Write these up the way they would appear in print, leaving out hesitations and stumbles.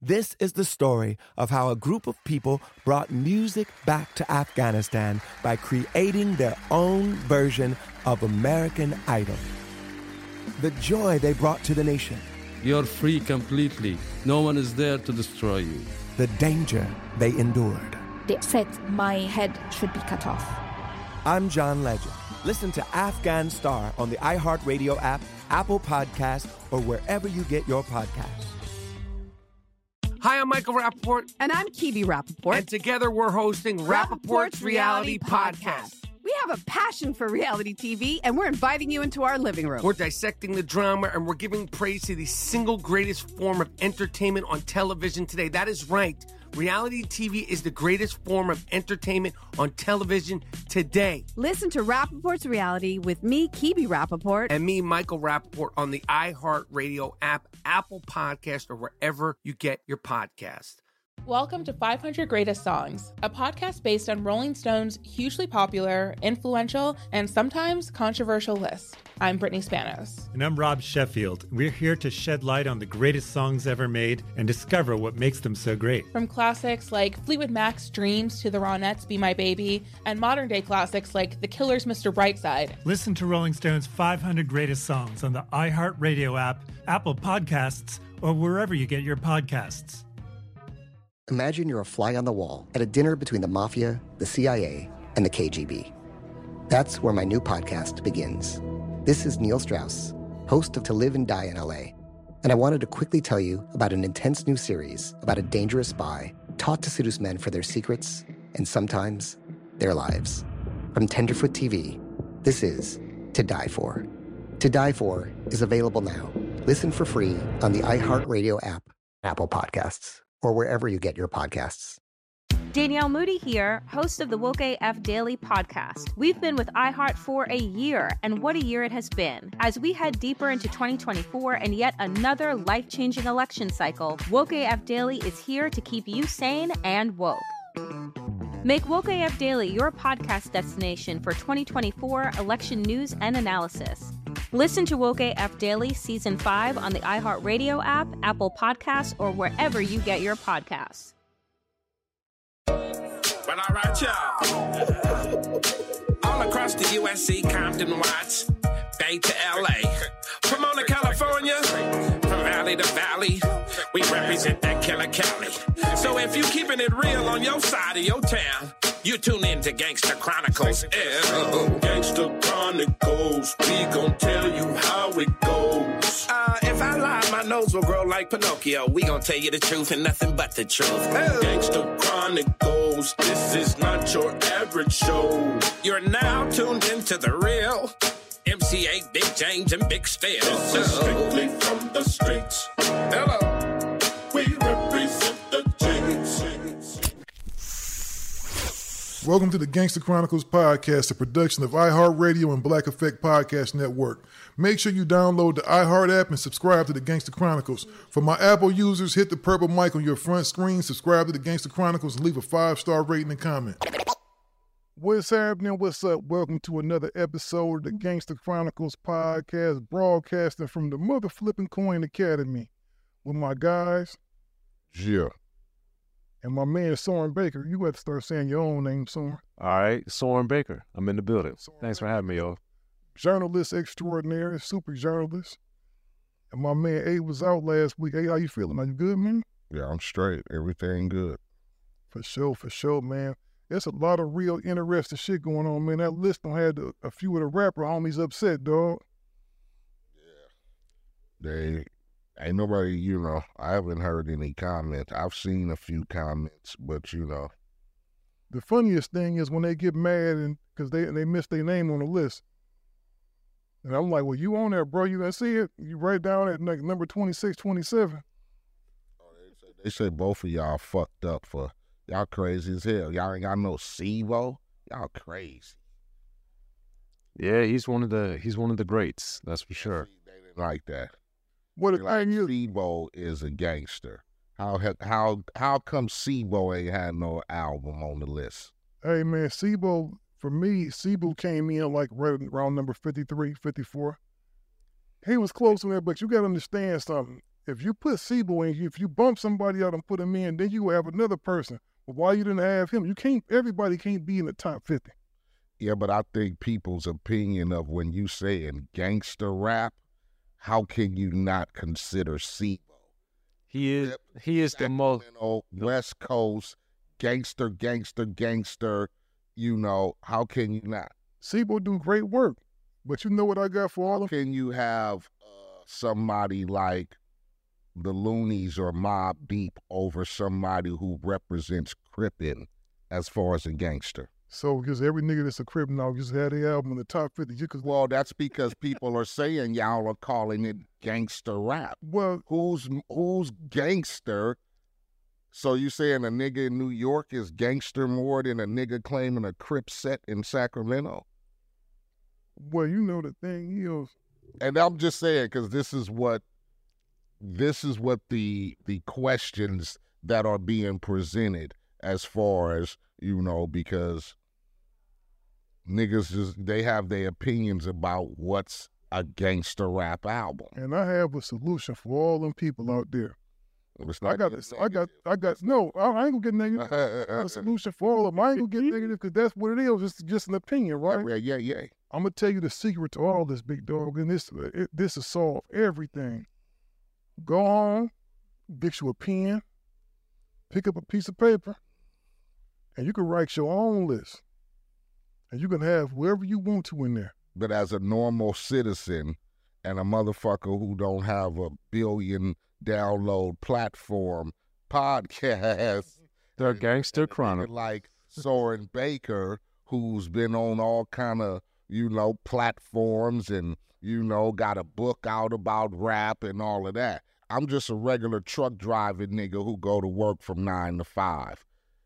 This is the story of how a group of people brought music back to Afghanistan by creating their own version of American Idol. The joy they brought to the nation. You're free completely. No one is there to destroy you. The danger they endured. They said my head should be cut off. I'm John Legend. Listen to Afghan Star on the iHeartRadio app, Apple Podcasts, or wherever you get your podcasts. Hi, I'm Michael Rappaport. And I'm Kibi Rappaport. And together we're hosting Rappaport's Reality Podcast. We have a passion for reality TV, and we're inviting you into our living room. We're dissecting the drama, and we're giving praise to the single greatest form of entertainment on television today. That is right. Reality TV is the greatest form of entertainment on television today. Listen to Rappaport's Reality with me, Kibi Rappaport. And me, Michael Rappaport, on the iHeartRadio app, Apple Podcast, or wherever you get your podcast. Welcome to 500 Greatest Songs, a podcast based on Rolling Stone's hugely popular, influential, and sometimes controversial list. I'm Brittany Spanos. And I'm Rob Sheffield. We're here to shed light on the greatest songs ever made and discover what makes them so great. From classics like Fleetwood Mac's Dreams to the Ronettes' Be My Baby, and modern-day classics like The Killers' Mr. Brightside. Listen to Rolling Stone's 500 Greatest Songs on the iHeartRadio app, Apple Podcasts, or wherever you get your podcasts. Imagine you're a fly on the wall at a dinner between the Mafia, the CIA, and the KGB. That's where my new podcast begins. This is Neil Strauss, host of To Live and Die in LA, and I wanted to quickly tell you about an intense new series about a dangerous spy taught to seduce men for their secrets and sometimes their lives. From Tenderfoot TV, this is To Die For. To Die For is available now. Listen for free on the iHeartRadio app, Apple Podcasts, or wherever you get your podcasts. Danielle Moody here, host of the Woke AF Daily podcast. We've been with iHeart for a year, and what a year it has been. As we head deeper into 2024 and yet another life-changing election cycle, Woke AF Daily is here to keep you sane and woke. Make Woke AF Daily your podcast destination for 2024 election news and analysis. Listen to Woke AF Daily Season 5 on the iHeartRadio app, Apple Podcasts, or wherever you get your podcasts. Well, all right, y'all. All across the USC, Compton, Watts, Bay to LA. Pomona, California, from valley to valley, we represent that killer Cali. So if you keeping it real on your side of your town, you tune in to Gangsta Chronicles. Gangsta Chronicles, we gon' tell you how it goes. If I lie, my nose will grow like Pinocchio. We gon' tell you the truth and nothing but the truth. Gangsta Chronicles, this is not your average show. You're now tuned into the real MC8, Big James, and Big Steel. This is strictly from the streets. Hello. We represent the James. Welcome to the Gangsta Chronicles podcast, a production of iHeartRadio and Black Effect Podcast Network. Make sure you download the iHeart app and subscribe to the Gangsta Chronicles. For my Apple users, hit the purple mic on your front screen, subscribe to the Gangsta Chronicles, and leave a 5-star rating and comment. What's happening? What's up? Welcome to another episode of the Gangsta Chronicles podcast, broadcasting from the Mother Flipping Coin Academy with my guys. Yeah. And my man, Soren Baker. You have to start saying your own name, Soren. All right, Soren Baker. I'm in the building. Thanks for having me, y'all. Journalist extraordinaire, super journalist. And my man, Abe was out last week. Hey, how you feeling? Are you good, man? Yeah, I'm straight. Everything good. For sure, man. There's a lot of real interesting shit going on, man. That list done had a few of the rapper homies upset, dog. Yeah. They... Ain't nobody, I haven't heard any comments. I've seen a few comments, but, The funniest thing is when they get mad and because they miss their name on the list. And I'm like, well, you on there, bro. You gonna see it? You right down at like number 26, 27. They say both of y'all fucked up for, y'all crazy as hell. Y'all ain't got no SIBO. Y'all crazy. Yeah, he's one of the greats, that's for sure. They didn't like that. What like SIBO is a gangster. How come SIBO ain't had no album on the list? Hey man, SIBO, for me, SIBO came in like right around number 53, 54. He was close to that, but you gotta understand something. if you put Sibo in, if you bump somebody out and put him in, then you will have another person. But why you didn't have him? Everybody can't be in the top 50. Yeah, but I think people's opinion of when you say in gangster rap, how can you not consider Sibo? He is the most West Coast gangster. You know, how can you not? Sibo do great work, but you know what I got for all of them? Can you have somebody like the Loonies or Mobb Deep over somebody who represents Crippin as far as a gangster? So, because every nigga that's a Crip now just had their album in the top 50. Well, that's because people are saying y'all are calling it gangster rap. Well, who's gangster? So you saying a nigga in New York is gangster more than a nigga claiming a Crip set in Sacramento? Well, you know the thing is, and I'm just saying because this is what the questions that are being presented as far as, you know, because niggas they have their opinions about what's a gangster rap album. And I have a solution for all them people out there. I ain't gonna get negative. A solution for all of them. I ain't gonna get negative because that's what it is. It's just an opinion, right? Yeah. I'm gonna tell you the secret to all this, big dog, and this will solve everything. Go home, get you a pen, pick up a piece of paper, and you can write your own list. And you can have whoever you want to in there. But as a normal citizen and a motherfucker who don't have a billion download platform podcast, they're gangster chronic. Like Soren Baker, who's been on all kind of, you know, platforms and, you know, got a book out about rap and all of that. I'm just a regular truck driving nigga who go to work from 9 to 5.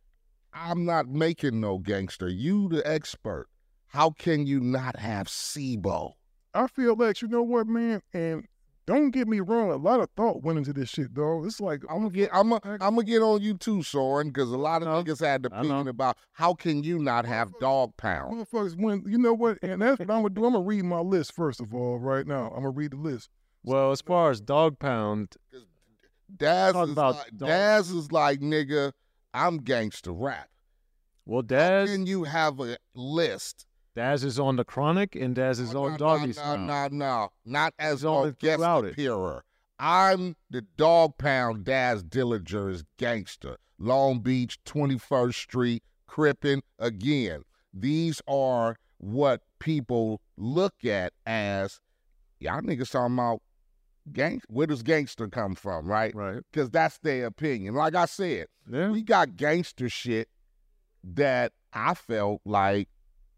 I'm not making no gangster. You the expert. How can you not have Sibo? I feel like, you know what, man, and don't get me wrong, a lot of thought went into this shit, dog. It's like I'm gonna get on you too, Soren, because a lot of niggas had the opinion about how can you not have Dog Pound. Motherfuckers, you know what, and that's what I'm gonna do. I'm gonna read my list first of all. Right now, I'm gonna read the list. Well, as far as Dog Pound, Daz is like, nigga, I'm gangster rap. Well, Daz, how can you have a list? Daz is on the Chronic and Daz is on Doggy Style. No, not as a guest appearer. I'm the Dog Pound. Daz Dillinger is gangster. Long Beach, 21st Street, Crippin' again. These are what people look at as, y'all niggas talking about where does gangster come from, right? Right. Because that's their opinion. Like I said, we got gangster shit that I felt like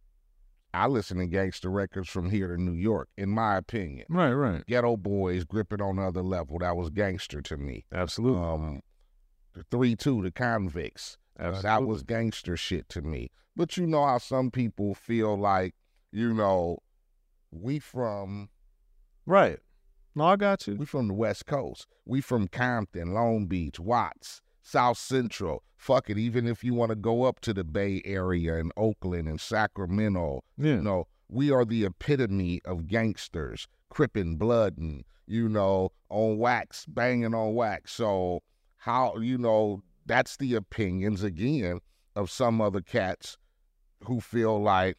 I listen to gangster records from here to New York, in my opinion. Right. Ghetto Boys, Gripping on Another Level, that was gangster to me. Absolutely. The 3-2, the Convicts, that was gangster shit to me. But you know how some people feel like, you know, we from... Right. No, I got you. We from the West Coast. We from Compton, Long Beach, Watts, South Central. Fuck it, even if you want to go up to the Bay Area and Oakland and Sacramento, you know, we are the epitome of gangsters, Crippin' bloodin', you know, on wax, banging on wax. So how, you know, that's the opinions, again, of some other cats who feel like,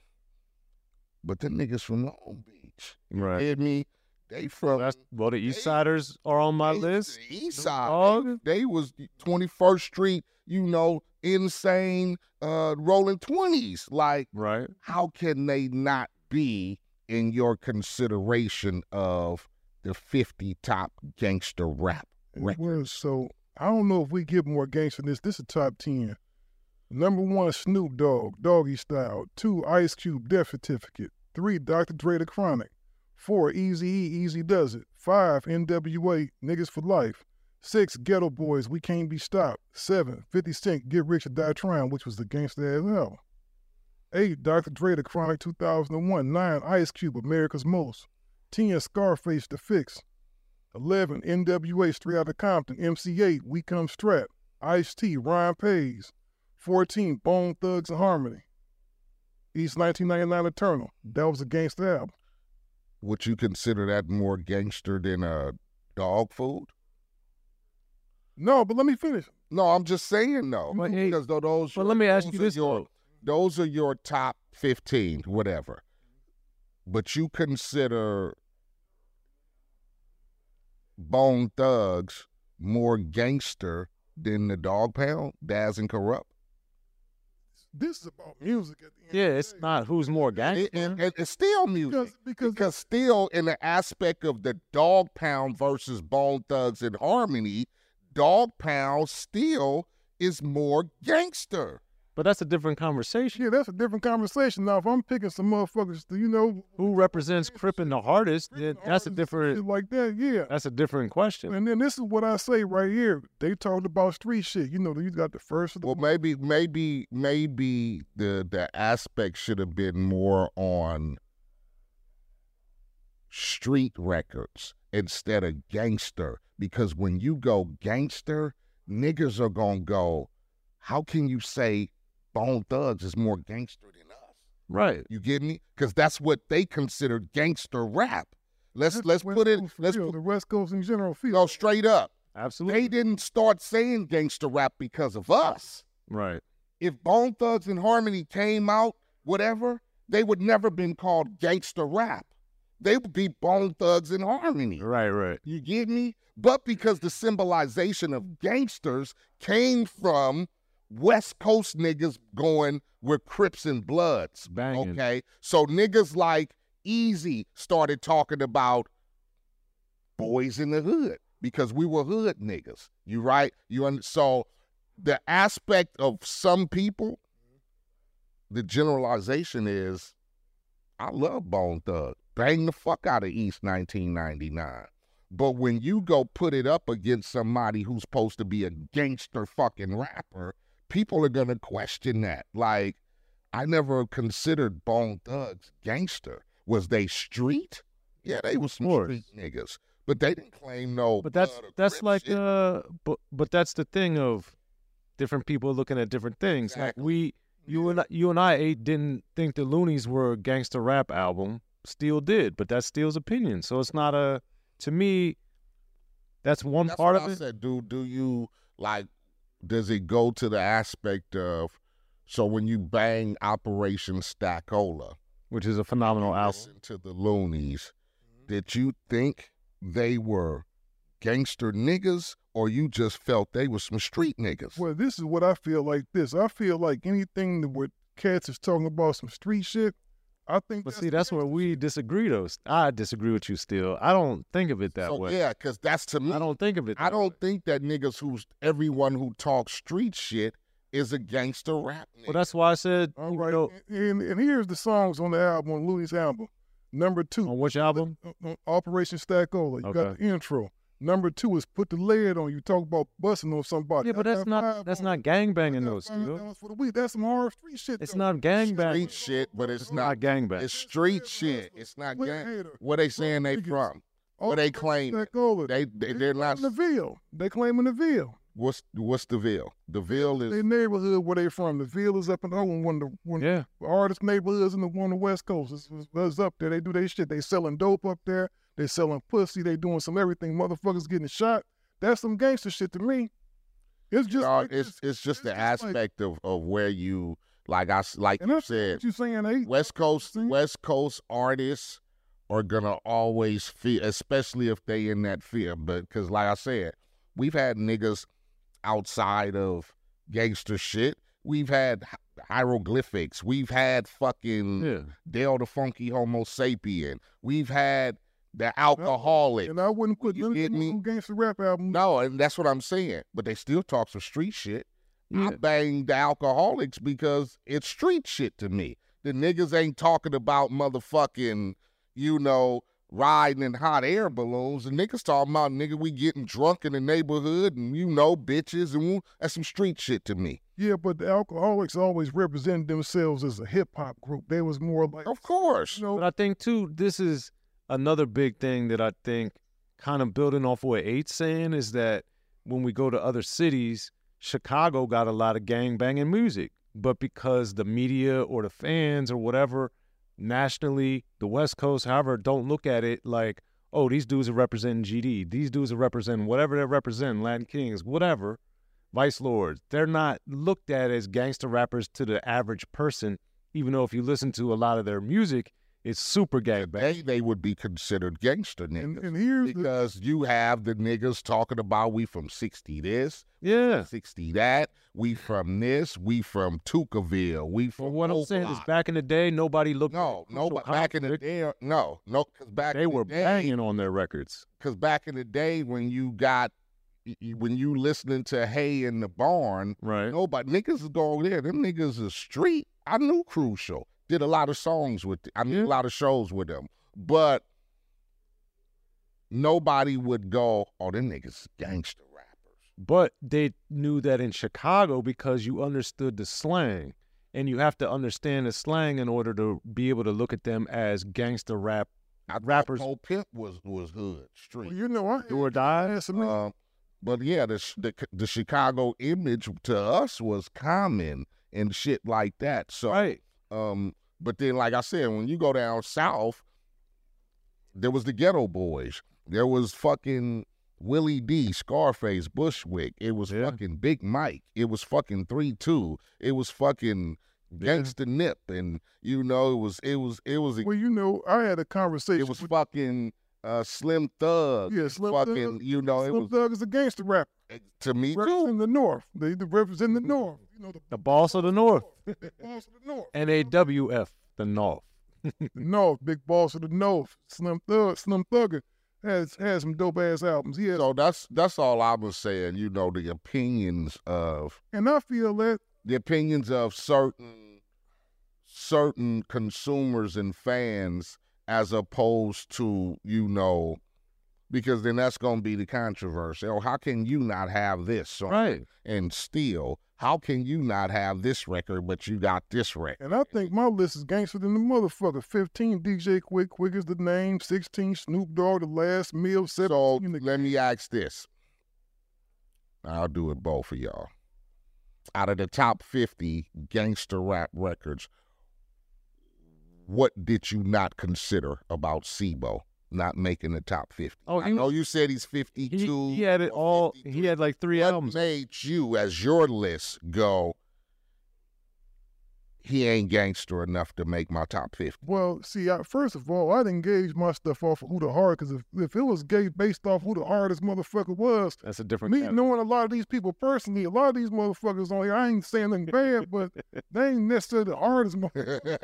but the niggas from Long Beach. Right. You hear me? They from... the East Siders are on my list. The East Side. They was 21st Street, you know, insane, rolling 20s. Like, right. How can they not be in your consideration of the 50 top gangster rap records? Well, so I don't know if we get more gangster than this. This is top 10. Number 1, Snoop Dogg, Doggy Style. 2, Ice Cube, Death Certificate. 3, Dr. Dre, The Chronic. 4, Eazy-E, Easy Does It. 5, NWA, Niggas for Life. 6, Ghetto Boys, We Can't Be Stopped. 7, 50 Cent, Get Rich or Die Trying, which was the gangsta-ass album. 8, Dr. Dre, The Chronic, 2001. 9, Ice Cube, America's Most. 10, Scarface, The Fix. 11, NWA, Straight Outta Compton. MC8, We Come Strapped. Ice-T, Ryan Pays. 14, Bone Thugs and Harmony. East 1999 Eternal. That was a gangsta album. Would you consider that more gangster than Dog Food? No, but let me finish. No, I'm just saying no. Because those. But let me ask you this though. Those are your top 15, whatever. But you consider Bone Thugs more gangster than the Dog Pound, Daz and Corrupt? This is about music at the end. Yeah, it's not who's more gangster. It's still music. Because still in the aspect of the Dog Pound versus Bone Thugs and Harmony, Dog Pound still is more gangster. But that's a different conversation. Yeah, that's a different conversation. Now, if I'm picking some motherfuckers, who represents Crippin' the hardest, then that's a different. Like that, yeah. That's a different question. And then this is what I say right here. They talked about street shit. You got the first. Well, maybe the aspect should have been more on street records instead of gangster. Because when you go gangster, niggas are gonna go, how can you say Bone Thugs is more gangster than us? Right. You get me? Because that's what they consider gangster rap. Let's put it. The West Coast in general feel. Go straight up. Absolutely. They didn't start saying gangster rap because of us. Right. If Bone Thugs and Harmony came out, whatever, they would never been called gangster rap. They would be Bone Thugs and Harmony. Right. You get me? But because the symbolization of gangsters came from West Coast niggas going with Crips and Bloods. Banging. Okay? So niggas like Easy started talking about boys in the hood because we were hood niggas. You right? So the aspect of some people, the generalization is, I love Bone Thug. Bang the fuck out of East 1999. But when you go put it up against somebody who's supposed to be a gangster fucking rapper, people are going to question that. Like, I never considered Bone Thugs gangster. Was they street? Yeah, they was some street niggas. But they didn't claim no. But that's like shit. But that's the thing of different people looking at different things. Exactly. Like you and I didn't think the Loonies were a gangster rap album. Steel did, but that's Steel's opinion. So it's not a. To me, that's one part of it. I said, do you like? Does it go to the aspect of? So when you bang Operation Stackola, which is a phenomenal album, listen to the Loonies, did you think they were gangster niggas, or you just felt they were some street niggas? Well, this is what I feel like. I feel like anything that where cats is talking about some street shit. I think. But that's where we disagree, though. I disagree with you still. I don't think of it that way. Yeah, because that's to me. I don't think of it. I don't think that niggas everyone who talks street shit is a gangster rap nigga. Well, that's why I said. All right, and here's the songs on the album, on Looney's album. Number 2. On which album? Operation Stackola. You got the intro. Number 2 is Put the Lead On. You talk about busting on somebody. Yeah, but that's not gangbanging those. That's some hard street shit. It's not gangbanging. Street shit, but it's not gangbang. It's street shit. It's not gang. Where they saying they from? Where they claim? They're not. The Ville. They claiming the Ville. What's the Ville? The Ville is their neighborhood where they from. The Ville is up in Oakland, one of the hardest neighborhoods on the West Coast. It's up there. They do their shit. They selling dope up there. They selling pussy. They doing some everything. Motherfuckers getting shot. That's some gangster shit to me. It's just it's just the aspect of where you you said. What you saying, West Coast artists are gonna always feel, especially if they in that fear. But because like I said, we've had niggas outside of gangster shit. We've had hieroglyphics. We've had fucking Dale the Funky Homo Sapien. We've had the Alcoholic. And I wouldn't put them on gangster rap album. No, and that's what I'm saying. But they still talk some street shit. I bang the Alcoholics because it's street shit to me. The niggas ain't talking about motherfucking, riding in hot air balloons. The niggas talking about, we getting drunk in the neighborhood and, bitches. And that's some street shit to me. Yeah, but the Alcoholics always represented themselves as a hip-hop group. They was more like... Of course. But I think, too, this is another big thing that I think kind of building off what Eight's saying is that when we go to other cities, Chicago got a lot of gang-banging music. But because the media or the fans or whatever, nationally, the West Coast, however, don't look at it like, oh, these dudes are representing GD. These dudes are representing whatever they're representing, Latin Kings, whatever, Vice Lords. They're not looked at as gangster rappers to the average person, even though if you listen to a lot of their music, it's super gangbang. They would be considered gangster niggas. And here's because you have the niggas talking about we from 60 this, yeah, 60 that, we from this, we from Tukaville, we from. Well, what I'm saying is back in the day, nobody looked. No, but back in the day, no, because back they were banging on their records. Because back in the day, when you listening to Hay in the Barn, right? Nobody niggas is going there. Them niggas is street. I knew Crucial. Did a lot of songs with, a lot of shows with them, but nobody would go, oh, them niggas gangster rappers. But they knew that in Chicago because you understood the slang, and you have to understand the slang in order to be able to look at them as gangster rappers. Whole Pimp was hood street. Well, you know, I do or die. But yeah, the Chicago image to us was Common and shit like that. So right. But then, like I said, when you go down south, there was the Ghetto Boys. There was fucking Willie D, Scarface, Bushwick. It was fucking Big Mike. It was fucking 3-2. It was fucking Gangsta Nip, and you know, it was. Well, you know, I had a conversation. It was fucking Slim Thug. Yeah, Slim fucking, Thug. You know, Slim Thug is a gangster rapper. To me too. In the North, they represent the North. You know, the boss of the North. The boss of the North. NAWF, the North. The North, big boss of the North. Slim Thugger has some dope ass albums. So that's all I was saying. You know, the opinions of, and I feel that the opinions of certain consumers and fans, as opposed to, you know, because then that's going to be the controversy. Oh, how can you not have this song? Right. And still, how can you not have this record, but you got this record? And I think my list is gangster than the motherfucker. 15, DJ Quick, Quick is the name. 16, Snoop Dogg, The Last Meal. 17, so let me ask this. I'll do it both for y'all. Out of the top 50 gangster rap records, what did you not consider about SIBO not making the top 50? Oh, I know you said he's 52. He had it all. 53. He had like 3 albums. What made you, as your list, go, he ain't gangster enough to make my top 50? Well, see, first of all, I didn't gauge my stuff off of who the hard, because if it was based off who the hardest motherfucker was, that's a different. Me knowing a lot of these people personally, a lot of these motherfuckers on here, I ain't saying nothing bad, but they ain't necessarily the hardest motherfuckers.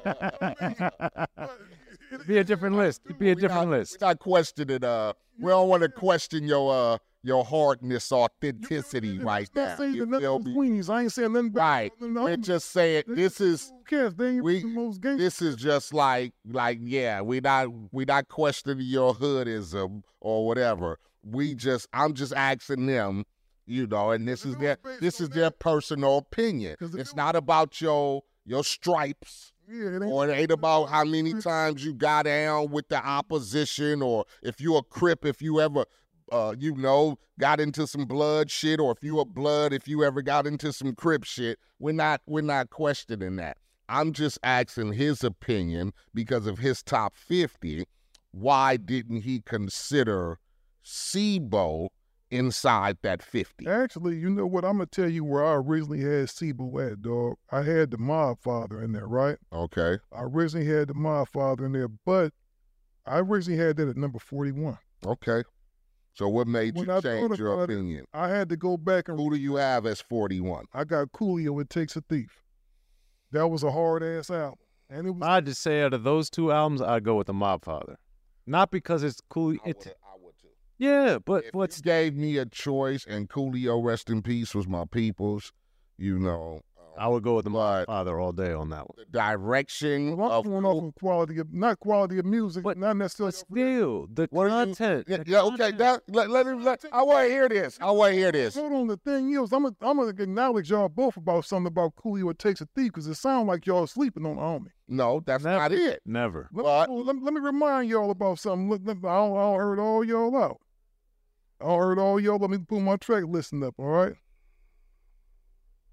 Be a different list. Be a different list. We're not questioning. We don't want to question your hardness, authenticity right now. I ain't saying nothing bad. Right. We're just saying this is. Who cares? They ain't the most gangster. This is just like yeah. We not questioning your hoodism or whatever. I'm just asking them, you know, and this is their personal opinion. It's not about your stripes. Yeah, or it ain't about how many times you got down with the opposition, or if you a Crip, if you ever, you know, got into some blood shit, or if you a Blood, if you ever got into some Crip shit. We're not questioning that. I'm just asking his opinion because of his top 50. Why didn't he consider SIBO inside that 50? Actually, you know what? I'm going to tell you where I originally had SIBO at, dog. I had the Mob Father in there, right? Okay. I originally had the Mob Father in there, but I originally had that at number 41. Okay. So what made you change your opinion? I had to go back and... Who do you have as 41? I got Coolio, It Takes a Thief. That was a hard-ass album. And it was... I'd just say out of those 2 albums, I'd go with the Mob Father. Not because it's cool. I would too. Yeah, but if you gave me a choice, and Coolio, rest in peace, was my people's, you know. I would go with the Mob Father all day on that one. The direction I'm going off of quality of, not quality of music, but not necessarily. But still, the content. Okay, let I want to hear this. Hold on, the thing is, I'm gonna acknowledge y'all both about something about Coolio, It Takes a Thief, because it sounds like y'all sleeping on the homie. No, that's not it. Never. Let me remind y'all about something. I don't heard all y'all out. Let me pull my track listing up, all right?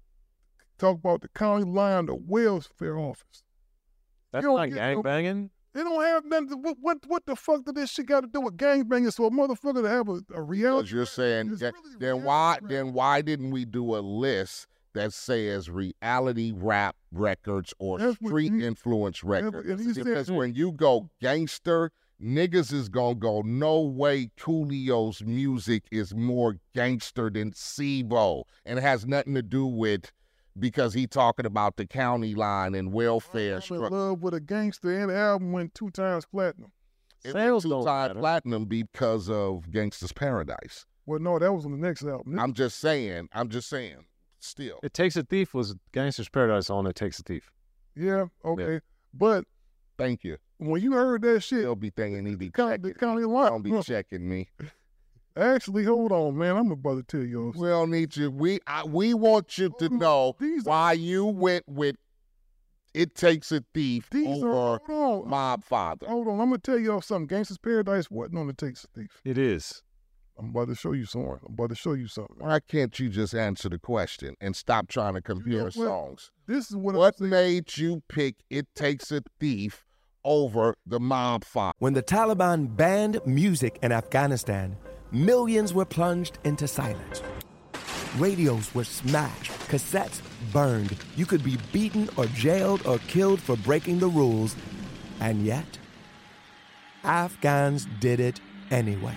Talk about the county line, the welfare office. That's not gangbanging? It don't have nothing. What the fuck did this shit got to do with gangbanging? So a motherfucker to have a reality. Because you're saying then why didn't we do a list that says reality rap records or street influence records? Because when you go gangster, niggas is gonna go, no way Coolio's music is more gangster than SIBO. And it has nothing to do with because he talking about the county line and welfare. I'm in love with a gangster, and the album went 2 times platinum. It went 2 times platinum because of Gangsta's Paradise. Well, no, that was on the next album. I'm just saying. Still. It Takes a Thief was Gangsta's Paradise on It Takes a Thief. Yeah, okay. Yeah. But thank you. When you heard that shit, they'll be thinking he be the county line. Don't be checking me. Actually, hold on, man. I'm about to tell you. We don't need you. We want you to know why you went with It Takes a Thief over Mob Father. Hold on. I'm going to tell y'all something. Gangsta's Paradise wasn't on It Takes a Thief. It is. I'm about to show you something. Why can't you just answer the question and stop trying to compare songs? This is what made you pick It Takes a Thief over the Mob Father? When the Taliban banned music in Afghanistan, millions were plunged into silence. Radios were smashed, cassettes burned. You could be beaten or jailed or killed for breaking the rules. And yet, Afghans did it anyway.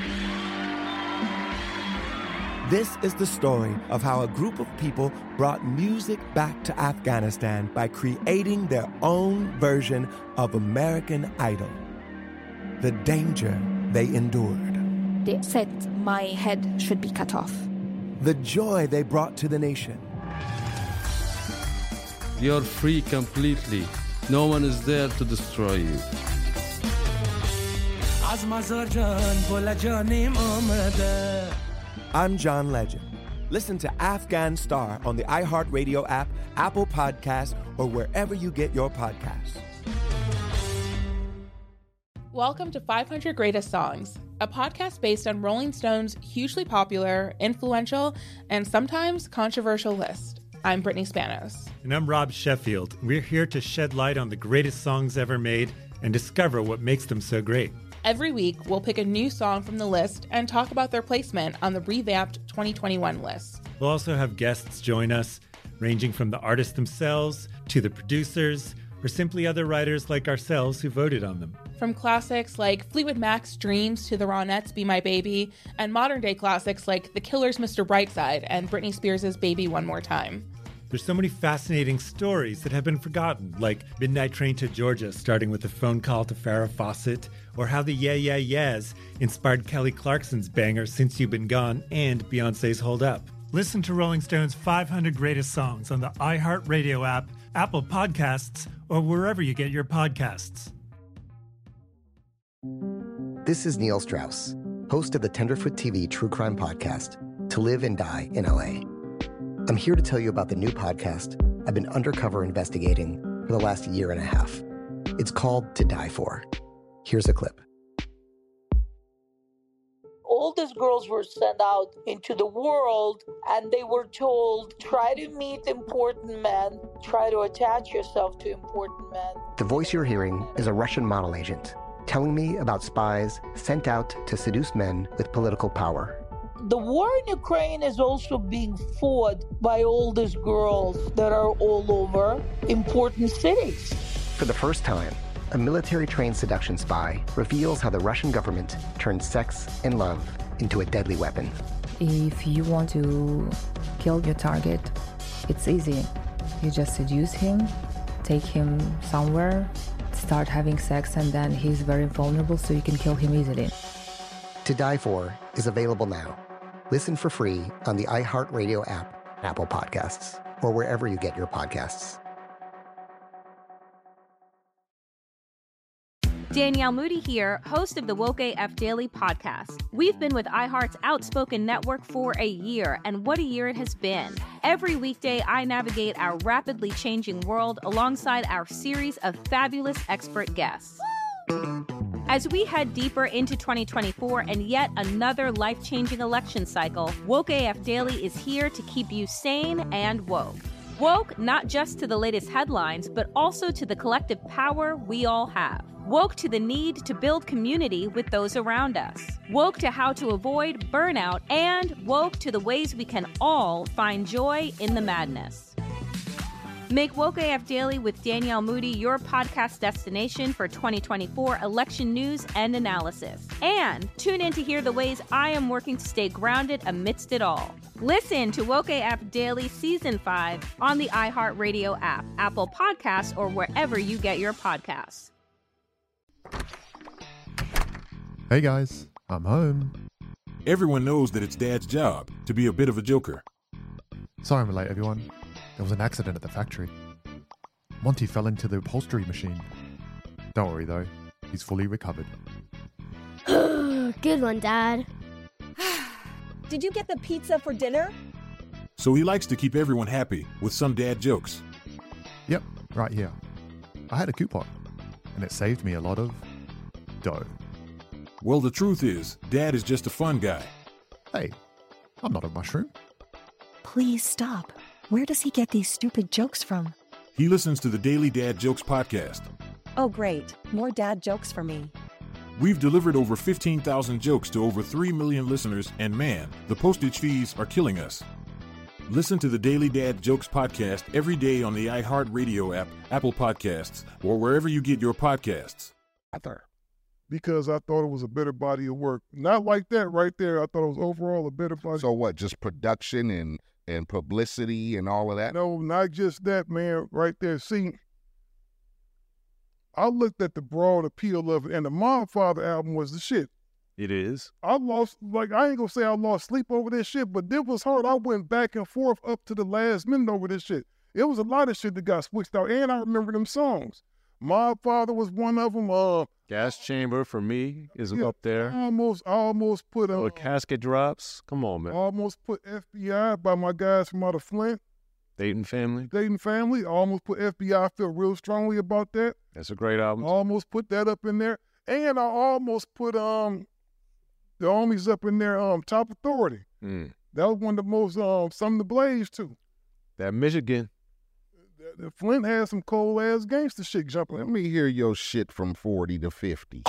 This is the story of how a group of people brought music back to Afghanistan by creating their own version of American Idol. The danger they endured. They said my head should be cut off. The joy they brought to the nation. You're free completely. No one is there to destroy you. I'm John Legend. Listen to Afghan Star on the iHeartRadio app, Apple Podcasts, or wherever you get your podcasts. Welcome to 500 Greatest Songs, a podcast based on Rolling Stone's hugely popular, influential, and sometimes controversial list. I'm Brittany Spanos. And I'm Rob Sheffield. We're here to shed light on the greatest songs ever made and discover what makes them so great. Every week, we'll pick a new song from the list and talk about their placement on the revamped 2021 list. We'll also have guests join us, ranging from the artists themselves to the producers, or simply other writers like ourselves who voted on them. From classics like Fleetwood Mac's Dreams to the Ronettes' Be My Baby, and modern-day classics like The Killer's Mr. Brightside and Britney Spears' Baby One More Time. There's so many fascinating stories that have been forgotten, like Midnight Train to Georgia, starting with a phone call to Farrah Fawcett, or how the Yeah Yeah Yeahs inspired Kelly Clarkson's banger Since You've Been Gone and Beyoncé's Hold Up. Listen to Rolling Stone's 500 Greatest Songs on the iHeartRadio app, Apple Podcasts, or wherever you get your podcasts. This is Neil Strauss, host of the Tenderfoot TV true crime podcast, To Live and Die in LA. I'm here to tell you about the new podcast I've been undercover investigating for the last year and a half. It's called To Die For. Here's a clip. All these girls were sent out into the world and they were told, try to meet important men, try to attach yourself to important men. The voice you're hearing is a Russian model agent telling me about spies sent out to seduce men with political power. The war in Ukraine is also being fought by all these girls that are all over important cities. For the first time, a military-trained seduction spy reveals how the Russian government turned sex and love into a deadly weapon. If you want to kill your target, it's easy. You just seduce him, take him somewhere, start having sex, and then he's very vulnerable, so you can kill him easily. To Die For is available now. Listen for free on the iHeartRadio app, Apple Podcasts, or wherever you get your podcasts. Danielle Moody here, host of the Woke AF Daily podcast. We've been with iHeart's Outspoken Network for a year, and what a year it has been. Every weekday, I navigate our rapidly changing world alongside our series of fabulous expert guests. As we head deeper into 2024 and yet another life-changing election cycle, Woke AF Daily is here to keep you sane and woke. Woke not just to the latest headlines, but also to the collective power we all have. Woke to the need to build community with those around us. Woke to how to avoid burnout, and woke to the ways we can all find joy in the madness. Make Woke AF Daily with Danielle Moody your podcast destination for 2024 election news and analysis. And tune in to hear the ways I am working to stay grounded amidst it all. Listen to Woke AF Daily Season 5 on the iHeartRadio app, Apple Podcasts, or wherever you get your podcasts. Hey guys, I'm home. Everyone knows that it's Dad's job to be a bit of a joker. Sorry I'm late, everyone. There was an accident at the factory. Monty fell into the upholstery machine. Don't worry though, he's fully recovered. Good one, Dad. Did you get the pizza for dinner? So he likes to keep everyone happy with some dad jokes. Yep, right here. I had a coupon, and it saved me a lot of dough. Well, the truth is, Dad is just a fun guy. Hey, I'm not a mushroom. Please stop. Where does he get these stupid jokes from? He listens to the Daily Dad Jokes podcast. Oh, great. More dad jokes for me. We've delivered over 15,000 jokes to over 3 million listeners, and man, the postage fees are killing us. Listen to the Daily Dad Jokes podcast every day on the iHeartRadio app, Apple Podcasts, or wherever you get your podcasts. Because I thought it was a better body of work. Not like that right there. I thought it was overall a better body. So what, just production and publicity and all of that? No, not just that, man, right there. See, I looked at the broad appeal of it, and the Momfather album was the shit. It is. I ain't gonna say I lost sleep over this shit, but it was hard. I went back and forth up to the last minute over this shit. It was a lot of shit that got switched out, and I remember them songs. Momfather was one of them. Gas Chamber for me is up there. I almost put Casket Drops. Come on, man. Almost put FBI by my guys from out of Flint. Dayton Family. I almost put FBI. I feel real strongly about that. That's a great album. I almost put that up in there. And I almost put the homies up in there, Top Authority. That was one of the most something to blaze too. That Michigan. The Flint has some cold ass gangster shit jumping. Let me hear your shit from 40 to 50.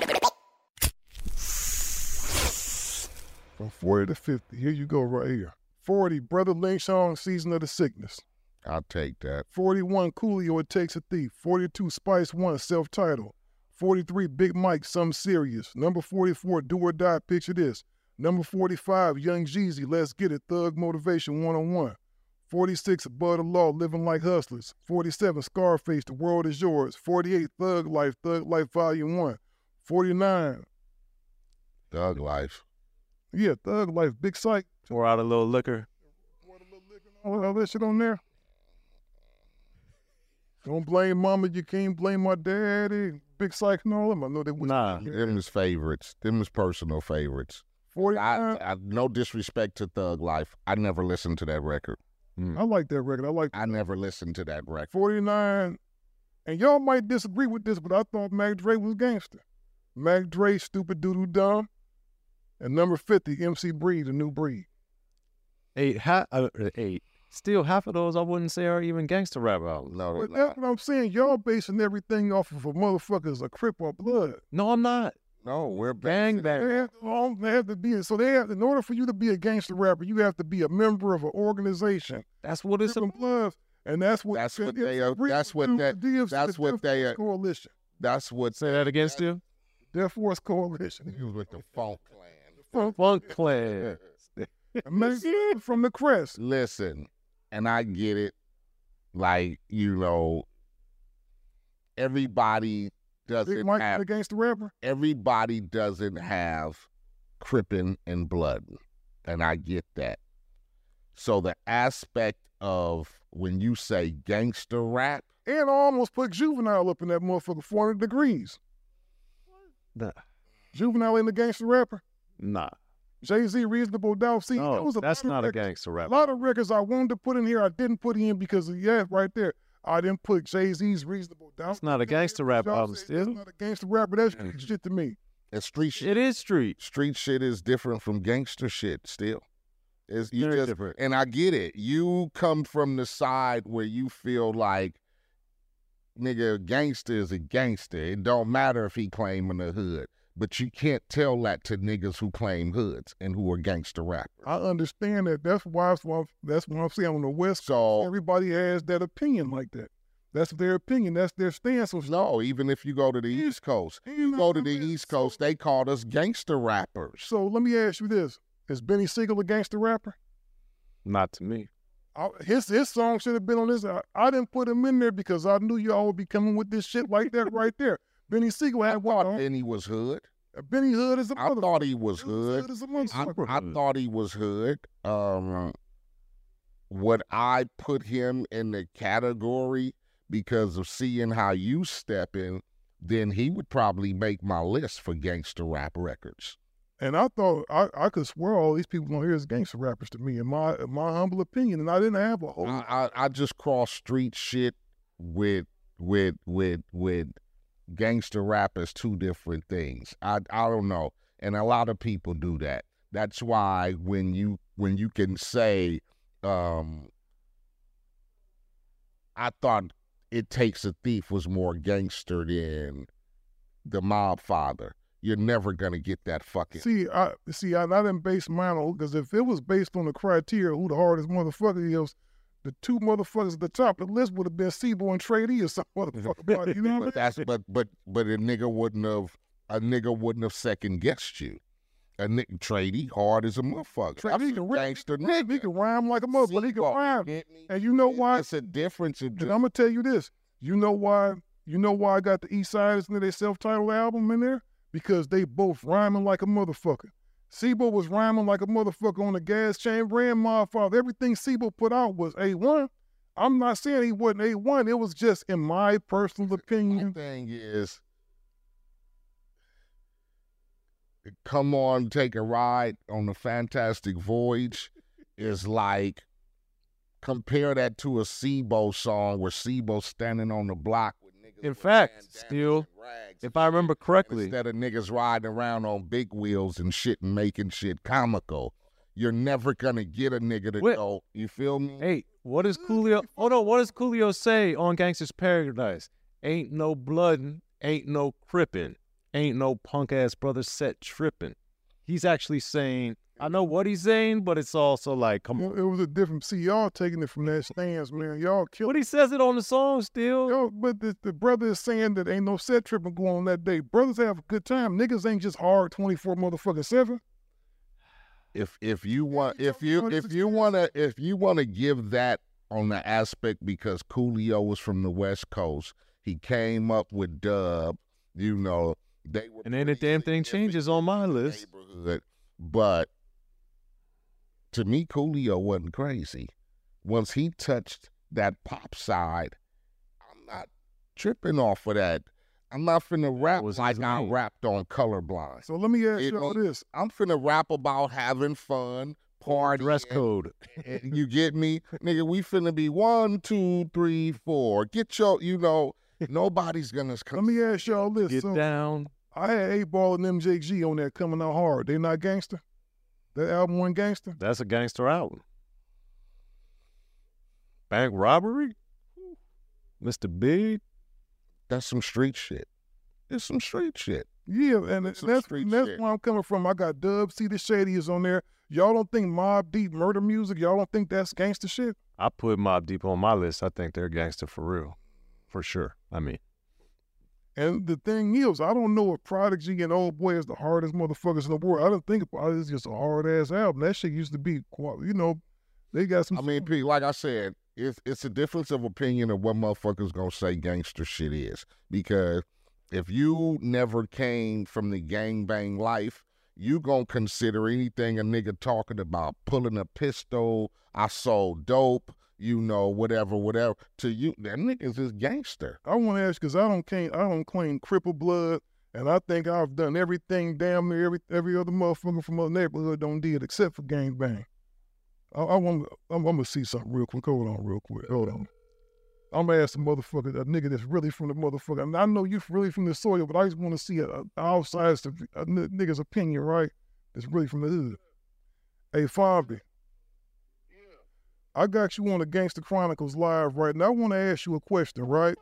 From 40 to 50. Here you go right here. 40, Brother Lynch Song, Season of the Sickness. I'll take that. 41, Coolio, It Takes a Thief. 42, Spice One, Self-Titled. 43, Big Mike, Something Serious. Number 44, Do or Die, Picture This. Number 45, Young Jeezy, Let's Get It, Thug Motivation 101. 46, Above the Law, Living Like Hustlers. 47, Scarface, The World Is Yours. 48, Thug Life Volume 1. 49. Thug Life. Yeah, Thug Life, Big Psych. Pour out a little liquor. All that shit on there. Don't blame mama, you can't blame my daddy. Big Psych and all them. I know they was. Nah, them is favorites. Them is personal favorites. 49. I no disrespect to Thug Life. I never listened to that record. I like that record. I never listened to that record. 49. And y'all might disagree with this, but I thought Mac Dre was gangster. Mac Dre, Stupid Doodoo Dumb. And number 50, MC Breed, A New Breed. 8. Still, half of those I wouldn't say are even gangster rap albums. No, but that's what I'm saying. Y'all basing everything off of a motherfucker's a Crip or Blood. No, I'm not. No, we're bang. They have to be. So in order for you to be a gangster rapper, you have to be a member of an organization. That's what it's about. Blood, and that's what they are. Coalition. That's what. Say that again, Stu. Death Force Coalition. He was with the Funk Clan. Funk Clan. From the Crest. Listen, and I get it. Like, everybody doesn't have against the rapper. Everybody doesn't have Crippin' and Blood, and I get that. So the aspect of when you say gangster rap, and I almost put Juvenile up in that motherfucker 400 degrees. Nah. Juvenile in the gangster rapper? Nah. Jay-Z, Reasonable Doubt. See, that's not a gangster rapper. A lot of records I wanted to put in here, I didn't put in because right there. I didn't put Jay-Z's Reasonable Doubt. It's not a gangster rap album still. It's not a gangster rapper. That's shit to me. It's street shit. It is street. Street shit is different from gangster shit still. It's you Very just, different. and I get it. You come from the side where you feel like, nigga, gangster is a gangster. It don't matter if he claiming the hood. But you can't tell that to niggas who claim hoods and who are gangster rappers. I understand that. That's why I'm saying on the West Coast, everybody has that opinion like that. That's their opinion. That's their stance. No, even if you go to the East Coast, East Coast, they called us gangster rappers. So let me ask you this. Is Benny Siegel a gangster rapper? Not to me. His song should have been on this. I didn't put him in there because I knew y'all would be coming with this shit like that right there. Benny Siegel had what? Benny was hood. Benny Hood is a motherfucker. I thought he was hood. I thought he was hood. Would I put him in the category because of seeing how you step in, then he would probably make my list for gangster rap records. And I thought I could swear all these people on here is gangster rappers to me, in my humble opinion. And I didn't have a whole. I just cross street shit with gangster rap as two different things. I don't know, and a lot of people do that. That's why when you can say, I thought It Takes a Thief was more gangster than The Mob Father. You're never gonna get that fucking. I didn't base mine on, because if it was based on the criteria who the hardest motherfucker is, the two motherfuckers at the top of the list would have been C-Boy and Trey D or some motherfucker. You know what I mean? But a nigga wouldn't have second guessed you. A nigga Trey D hard as a motherfucker. He can gangster nigga. He can rhyme like a motherfucker. He can rhyme. And you know why? It's a difference. And I'm gonna tell you this. You know why I got the East Siders into their self-titled album in there? Because they both rhyming like a motherfucker. Sebo was rhyming like a motherfucker on the Gas Chamber and Mob Father. Everything Sebo put out was A1. I'm not saying he wasn't A1. It was just in my personal opinion. The thing is, Come On, Take a Ride on the Fantastic Voyage is like, compare that to a Sebo song where Sebo's standing on the block with niggas. In fact, still, if I remember correctly, instead of niggas riding around on big wheels and shit and making shit comical, you're never gonna get a nigga to go. You feel me? Hey, what does Coolio? Hold on, what does Coolio say on Gangsta's Paradise? Ain't no bloodin', ain't no crippin', ain't no punk ass brother set trippin'. He's actually saying, I know what he's saying, but it's also like, come on. It was a different. See, y'all taking it from that stance, man. Y'all killed. But he says it on the song still. Yo, but the brother is saying that ain't no set tripping going on that day. Brothers have a good time. Niggas ain't just hard 24 motherfucking 7. If you want to give that on the aspect because Coolio was from the West Coast, he came up with Dub. You know, they were, and then the damn thing changes on my list. But to me, Coolio wasn't crazy. Once he touched that pop side, I'm not tripping off of that. I'm not finna rap like I rapped on Colorblind. So let me ask you all this. I'm finna rap about having fun, party. Dress code. You get me? Nigga, we finna be 1, 2, 3, 4. Get your, nobody's gonna come. Let me ask y'all this. Get down. I had 8-Ball and MJG on there coming out hard. They not gangster? That album wasn't gangster? That's a gangster album. Bank robbery? Mr. Big? That's some street shit. It's some street shit. Yeah, and that's where I'm coming from. I got Dub, See the Shady is on there. Y'all don't think Mobb Deep murder music, y'all don't think that's gangster shit? I put Mobb Deep on my list. I think they're gangster for real. For sure. And the thing is, I don't know if Prodigy and Old Boy is the hardest motherfuckers in the world. I don't think about it. It's just a hard-ass album. That shit used to be, they got some... I mean, P, like I said, it's a difference of opinion of what motherfuckers gonna say gangster shit is. Because if you never came from the gangbang life, you gonna consider anything a nigga talking about, pulling a pistol, I sold dope, whatever, to you, that niggas is gangster. I want to ask, because I don't claim Cripple blood, and I think I've done everything damn near every other motherfucker from other neighborhood don't did except for gangbang. I'm gonna see something real quick. Hold on. I'm gonna ask a nigga that's really from the motherfucker. And I know you really from the soil, but I just want to see a outsider's nigga's opinion, right? That's really from the hood. Hey, Fabi, I got you on the Gangster Chronicles Live right now. I want to ask you a question, right?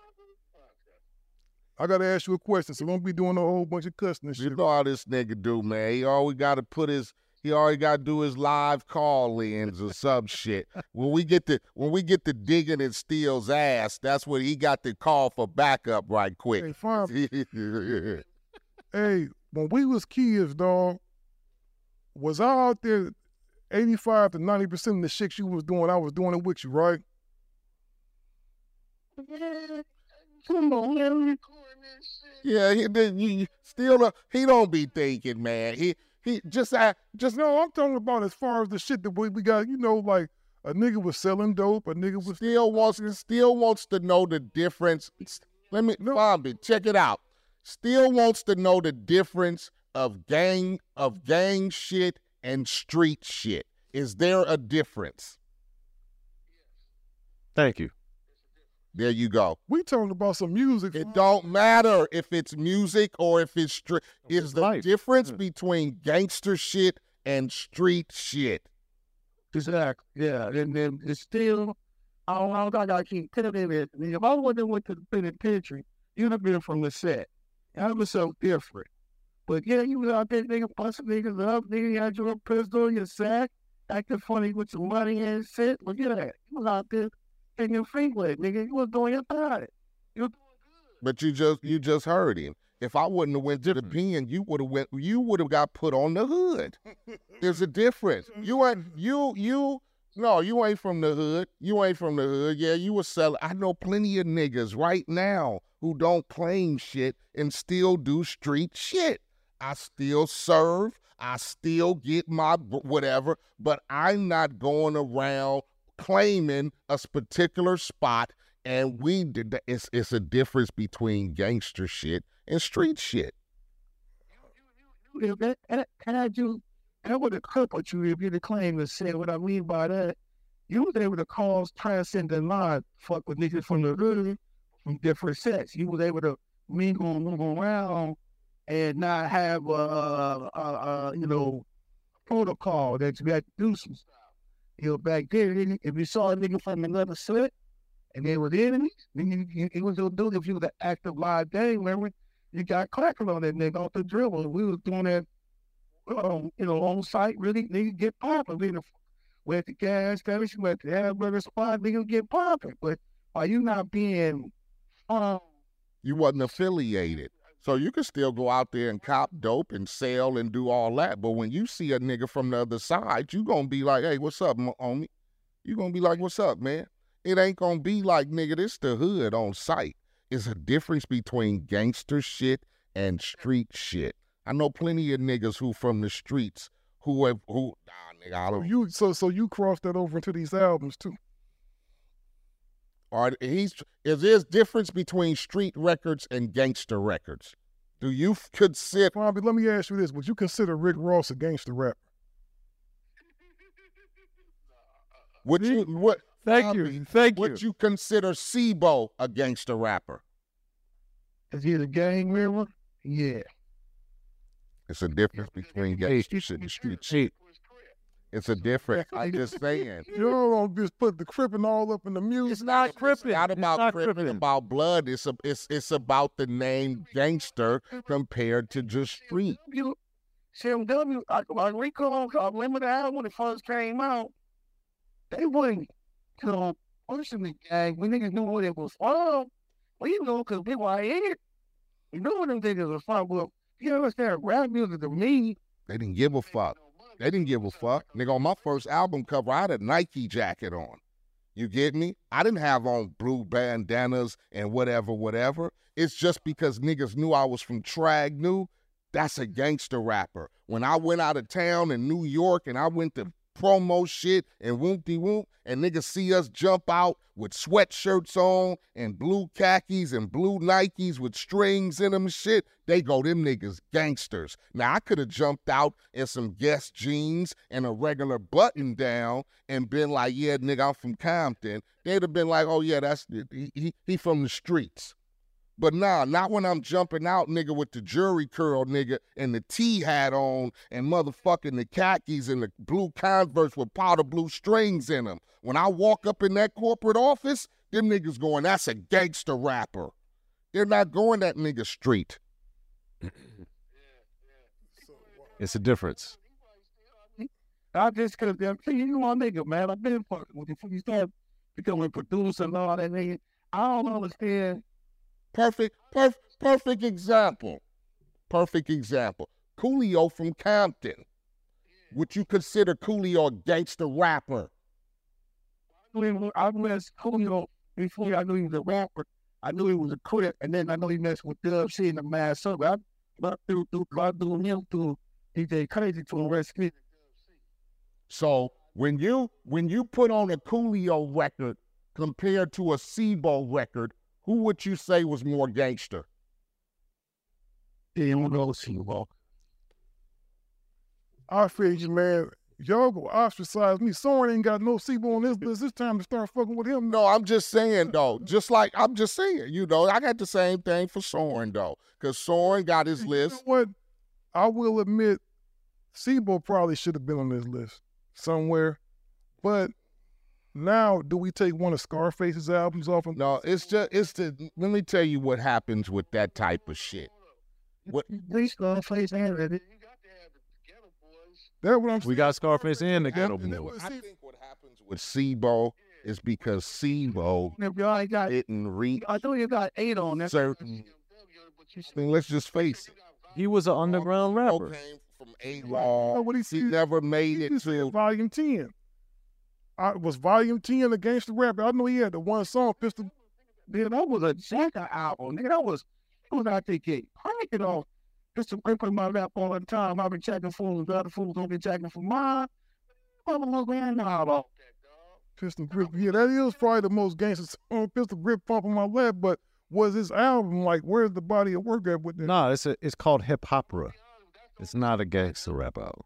I got to ask you a question, so don't be doing a whole bunch of cussing and shit. You know how this nigga do, man. He always got to do his live call-ins or some shit. When we get to digging in Steele's ass, that's when he got to call for backup right quick. Hey, fine. Hey, when we was kids, dog, was I out there 85 to 90% of the shit you was doing, I was doing it with you, right? Come on, man. Yeah, he don't be thinking, man. He just no, I'm talking about as far as the shit that we got, you know, like a nigga was selling dope, a nigga was still wants to know the difference. Bobby, check it out. Still wants to know the difference of gang shit and street shit. Is there a difference? Thank you. There you go. We talking about some music. It don't matter if it's music or if it's street. It's the difference between gangster shit and street shit. Exactly. Yeah. And then it's still, I gotta keep telling it. If I wouldn't have went to the penitentiary, you'd have been from the set. That was so different. But yeah, you was out there, nigga, busting niggas up. Nigga, you had your pistol in your sack, acting funny with your money and shit. Look at that. You was out there taking your feet with it, nigga. You was doing your thing. But you just heard him. If I wouldn't have went to the pen, you would have got put on the hood. There's a difference. You ain't from the hood. You ain't from the hood. Yeah, you were selling. I know plenty of niggas right now who don't claim shit and still do street shit. I still serve. I still get my whatever, but I'm not going around claiming a particular spot. And it's a difference between gangster shit and street shit. I would have crippled you if you'd have claimed and said what I mean by that. You was able to cause transcendent lines, fuck with niggas from the hood, from different sets. You was able to mingle and move around and not have protocol that you had to do some stuff. You know, back then, if you saw a nigga from another set and they were enemies, then it was a dude. If you was an active live day, remember, you got clacking on that nigga off the dribble. We was doing that, on site, really, nigga get popping. We at the gas station, we at the hamburger spot, nigga get popping. But are you not being, you wasn't affiliated. So you can still go out there and cop dope and sell and do all that. But when you see a nigga from the other side, you going to be like, hey, what's up, homie? You going to be like, what's up, man? It ain't going to be like, nigga, this the hood on site. It's a difference between gangster shit and street shit. I know plenty of niggas who from the streets nigga, I don't. So you crossed that over into these albums too. All right, is there difference between street records and gangster records? Do you consider? Bobby, let me ask you this: would you consider Rick Ross a gangster rapper? Thank you. Would you consider Sibo a gangster rapper? Is he a gang member? Yeah. It's a difference between gangster shit and street shit. It's a difference. I'm just saying. You don't just put the crippin' all up in the music. It's not crippin'. It's not about crippin', about blood. It's about the name gangster compared to just street. CMW, I recall, I remember the album when it first came out. They wouldn't pushing the gang. We niggas knew what it was from. Well, because people are here. You know what them niggas was from. Well, you understand, rap music to me. They didn't give a fuck. Nigga, on my first album cover, I had a Nike jacket on. You get me? I didn't have on blue bandanas and whatever. It's just because niggas knew I was from Tragnu. That's a gangster rapper. When I went out of town in New York and I went to promo shit and whoop-de-whoop, and niggas see us jump out with sweatshirts on and blue khakis and blue Nikes with strings in them and shit, they go, them niggas gangsters. Now, I could have jumped out in some Guess jeans and a regular button down and been like, yeah, nigga, I'm from Compton. They'd have been like, oh, yeah, he from the streets. But nah, not when I'm jumping out, nigga, with the jury curl, nigga, and the T hat on, and motherfucking the khakis and the blue Converse with powder blue strings in them. When I walk up in that corporate office, them niggas going, that's a gangster rapper. They're not going that nigga street. It's a difference. I just could have been, you know, nigga, man. I've been fucking with you before you start becoming a producer and all that, nigga. I don't understand. Perfect example. Perfect example. Coolio from Compton. Would you consider Coolio a gangster rapper? I messed Coolio before I knew he was a rapper. I knew he was a crip, and then I know he messed with Dub C and the Mad Sub. I threw him through DJ Crazy to arrest me. So when you put on a Coolio record compared to a C-Bo record, who would you say was more gangster? Yeah, I'm gonna go C-Bo. I feel you, man. Y'all go ostracize me. Soren ain't got no C-Bo on this list. It's time to start fucking with him. No, I'm just saying, though. I'm just saying, you know, I got the same thing for Soren, though. Because Soren got his list. You know what? I will admit, C-Bo probably should have been on this list somewhere. But now, do we take one of Scarface's albums off him? No, let me tell you what happens with that type of shit. What? Scarface and it. That's what I'm saying. We got Scarface and the Ghetto Boys. I think what happens with C-Bo is because C-Bo didn't reach. I know you got 8 on that. Certain. I mean, let's just face it. He was an underground rapper. Came from A-Law. He never made it to Volume 10. Was Volume 10 a gangster rapper? I know he had the one song, Pistol. Man, that was a Jacka album, nigga. That was I think it. I get off. Pistol Grip in my rap all the time. I've been checking fools. The other fools don't be checking for mine. I'm a grand out. Pistol Grip. Yeah, that is probably the most gangster song. Pistol Grip Pump on my lap. But was this album like? Where's the body of work at with that? Nah, it's called hip opera. It's not a gangster rap album.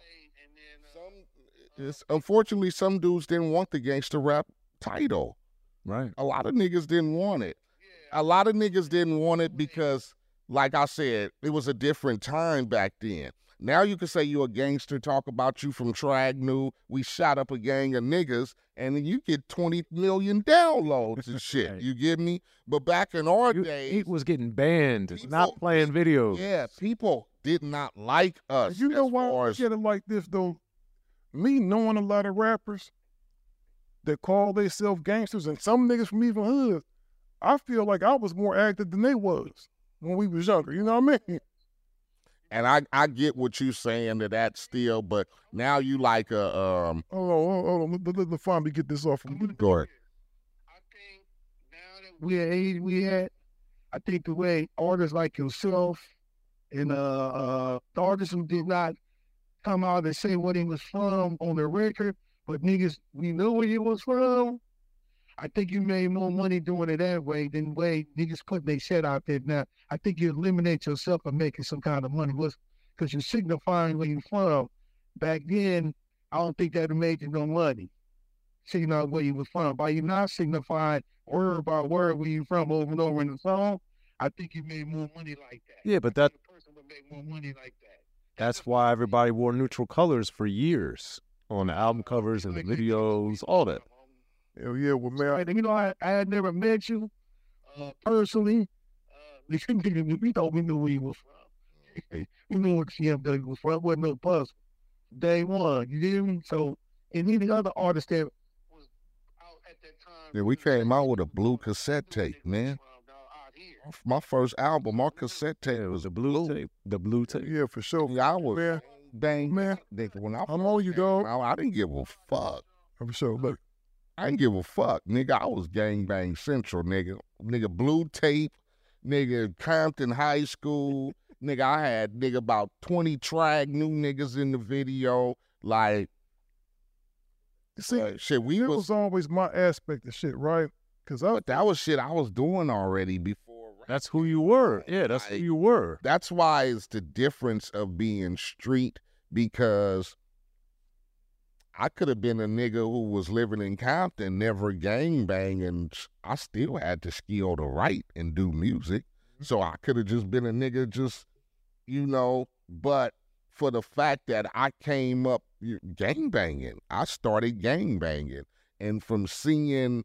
Unfortunately, some dudes didn't want the gangster rap title. Right. A lot of niggas didn't want it. A lot of niggas didn't want it because, like I said, it was a different time back then. Now you can say you a gangster, talk about you from Tragnu. We shot up a gang of niggas, and then you get 20 million downloads and shit. Right. You get me? But back in our days, he was getting banned, not playing videos. Yeah, people did not like us. You know why I get it like this, though? Me knowing a lot of rappers that call themselves gangsters, and some niggas from even hood, I feel like I was more active than they was when we was younger. You know what I mean? And I get what you saying to that still, but now you like a Hold on. Let finally get this off from Go ahead. We had, I think the way artists like yourself and the artists who did not come out and say what he was from on the record, but niggas, we know where he was from. I think you made more money doing it that way than way niggas putting their shit out there now. I think you eliminate yourself from making some kind of money because you're signifying where you're from. Back then, I don't think that made you no money. Signifying where you was from. By you not signifying word by word where you from over and over in the song, I think you made more money like that. Yeah, but that person would make more money like that. That's why everybody wore neutral colors for years on the album covers and the videos, all that. Hell yeah, well, man. You know, I had never met you personally. We thought we knew where he was from. We knew what CMW was from. It wasn't no puzzle. Day one, you hear me? So, and any other artist that was out at that time. Yeah, we came out with a blue cassette tape, man. My first album, our cassette tape was a blue tape. The blue tape. Yeah, for sure. Yeah, I was man. Bang, man. When I'm on you, dog. I didn't give a fuck. For sure, look. I didn't give a fuck, nigga. I was gangbang central, nigga. Nigga, blue tape, nigga, Compton High School. Nigga, I had, nigga, about 20 Tragnu niggas in the video. Like, see, shit, that was always my aspect of shit, right? But that was shit I was doing already before. That's who you were. Yeah, that's who you were. That's why it's the difference of being street, because I could have been a nigga who was living in Compton, never gangbang, and I still had the skill to write and do music. So I could have just been a nigga just, but for the fact that I came up gangbanging, I started gangbanging. And from seeing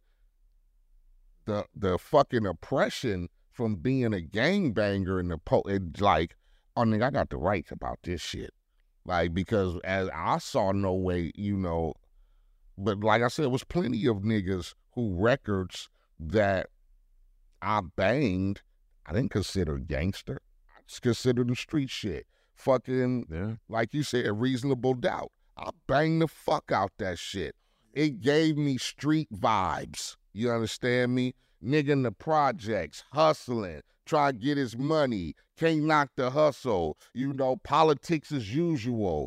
the fucking oppression from being a gangbanger in it's like, oh, nigga, I got the rights about this shit. Like, because as I saw no way, but like I said, it was plenty of niggas who records that I banged, I didn't consider gangster. I just considered the street shit. Fucking, like you said, Reasonable Doubt. I banged the fuck out that shit. It gave me street vibes. You understand me? Nigga in the projects, hustling, try to get his money, can't knock the hustle, politics as usual,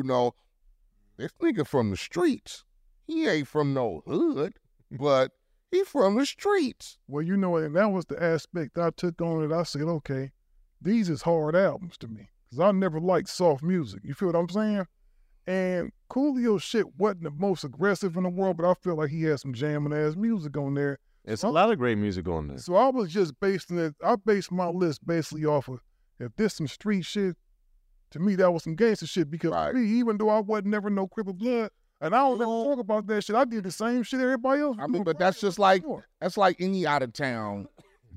This nigga from the streets. He ain't from no hood, but he from the streets. Well, and that was the aspect I took on it. I said, okay, these is hard albums to me, because I never liked soft music. You feel what I'm saying? And Coolio's shit wasn't the most aggressive in the world, but I feel like he had some jamming-ass music on there. It's a lot of great music on there. So I was just basing it, I based my list basically off of, if this some street shit, to me that was some gangster shit, because for me, even though I wasn't never no Crip or Blood, and I don't ever talk about that shit, I did the same shit everybody else. I mean, but that's just like, that's like any out-of-town,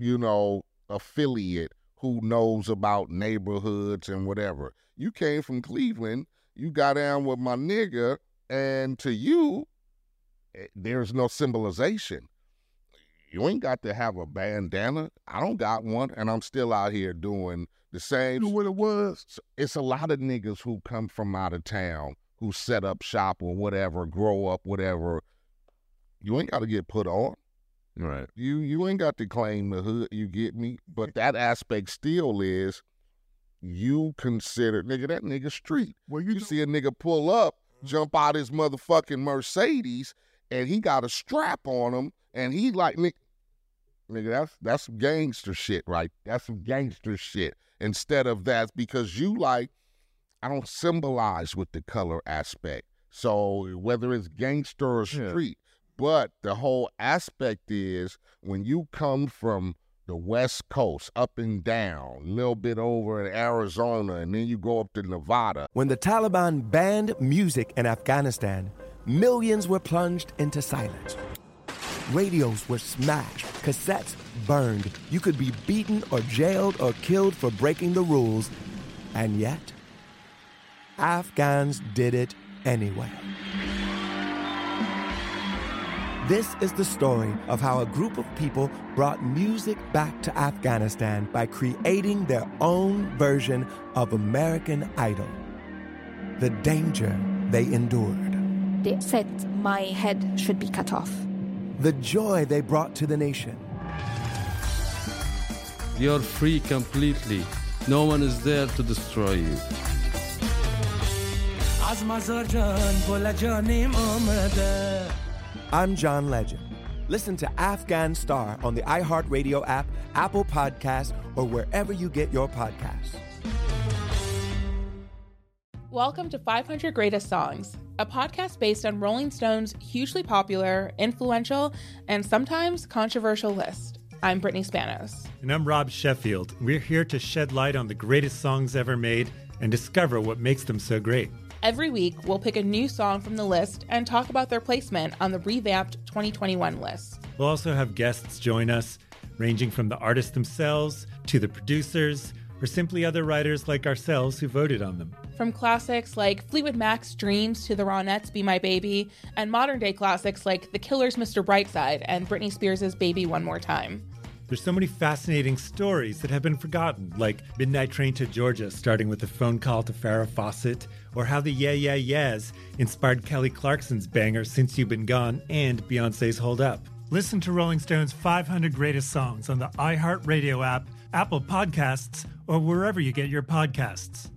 affiliate who knows about neighborhoods and whatever. You came from Cleveland, you got down with my nigga, and to you, there's no symbolization. You ain't got to have a bandana. I don't got one, and I'm still out here doing the same. You know what it was? It's a lot of niggas who come from out of town, who set up shop or whatever, grow up, whatever. You ain't got to get put on. Right. You ain't got to claim the hood, you get me? But that aspect still is, you consider, nigga, that nigga street. Well, you see a nigga pull up, jump out his motherfucking Mercedes, and he got a strap on him, and he like, nigga, that's some gangster shit, right? That's some gangster shit. Instead of that, because I don't symbolize with the color aspect. So whether it's gangster or street, but the whole aspect is when you come from the West Coast, up and down, a little bit over in Arizona, and then you go up to Nevada. When the Taliban banned music in Afghanistan, millions were plunged into silence. Radios were smashed, cassettes burned. You could be beaten or jailed or killed for breaking the rules. And yet, Afghans did it anyway. This is the story of how a group of people brought music back to Afghanistan by creating their own version of American Idol. The danger they endured. They said my head should be cut off. The joy they brought to the nation. You're free completely. No one is there to destroy you. I'm John Legend. Listen to Afghan Star on the iHeartRadio app, Apple Podcasts, or wherever you get your podcasts. Welcome to 500 Greatest Songs, a podcast based on Rolling Stone's hugely popular, influential, and sometimes controversial list. I'm Brittany Spanos. And I'm Rob Sheffield. We're here to shed light on the greatest songs ever made and discover what makes them so great. Every week, we'll pick a new song from the list and talk about their placement on the revamped 2021 list. We'll also have guests join us, ranging from the artists themselves to the producers, or simply other writers like ourselves who voted on them. From classics like Fleetwood Mac's Dreams to the Ronettes' Be My Baby, and modern-day classics like The Killer's Mr. Brightside and Britney Spears' Baby One More Time. There's so many fascinating stories that have been forgotten, like Midnight Train to Georgia, starting with a phone call to Farrah Fawcett, or how the Yeah Yeah Yeahs inspired Kelly Clarkson's banger Since You've Been Gone and Beyoncé's Hold Up. Listen to Rolling Stone's 500 Greatest Songs on the iHeartRadio app, Apple Podcasts, or wherever you get your podcasts.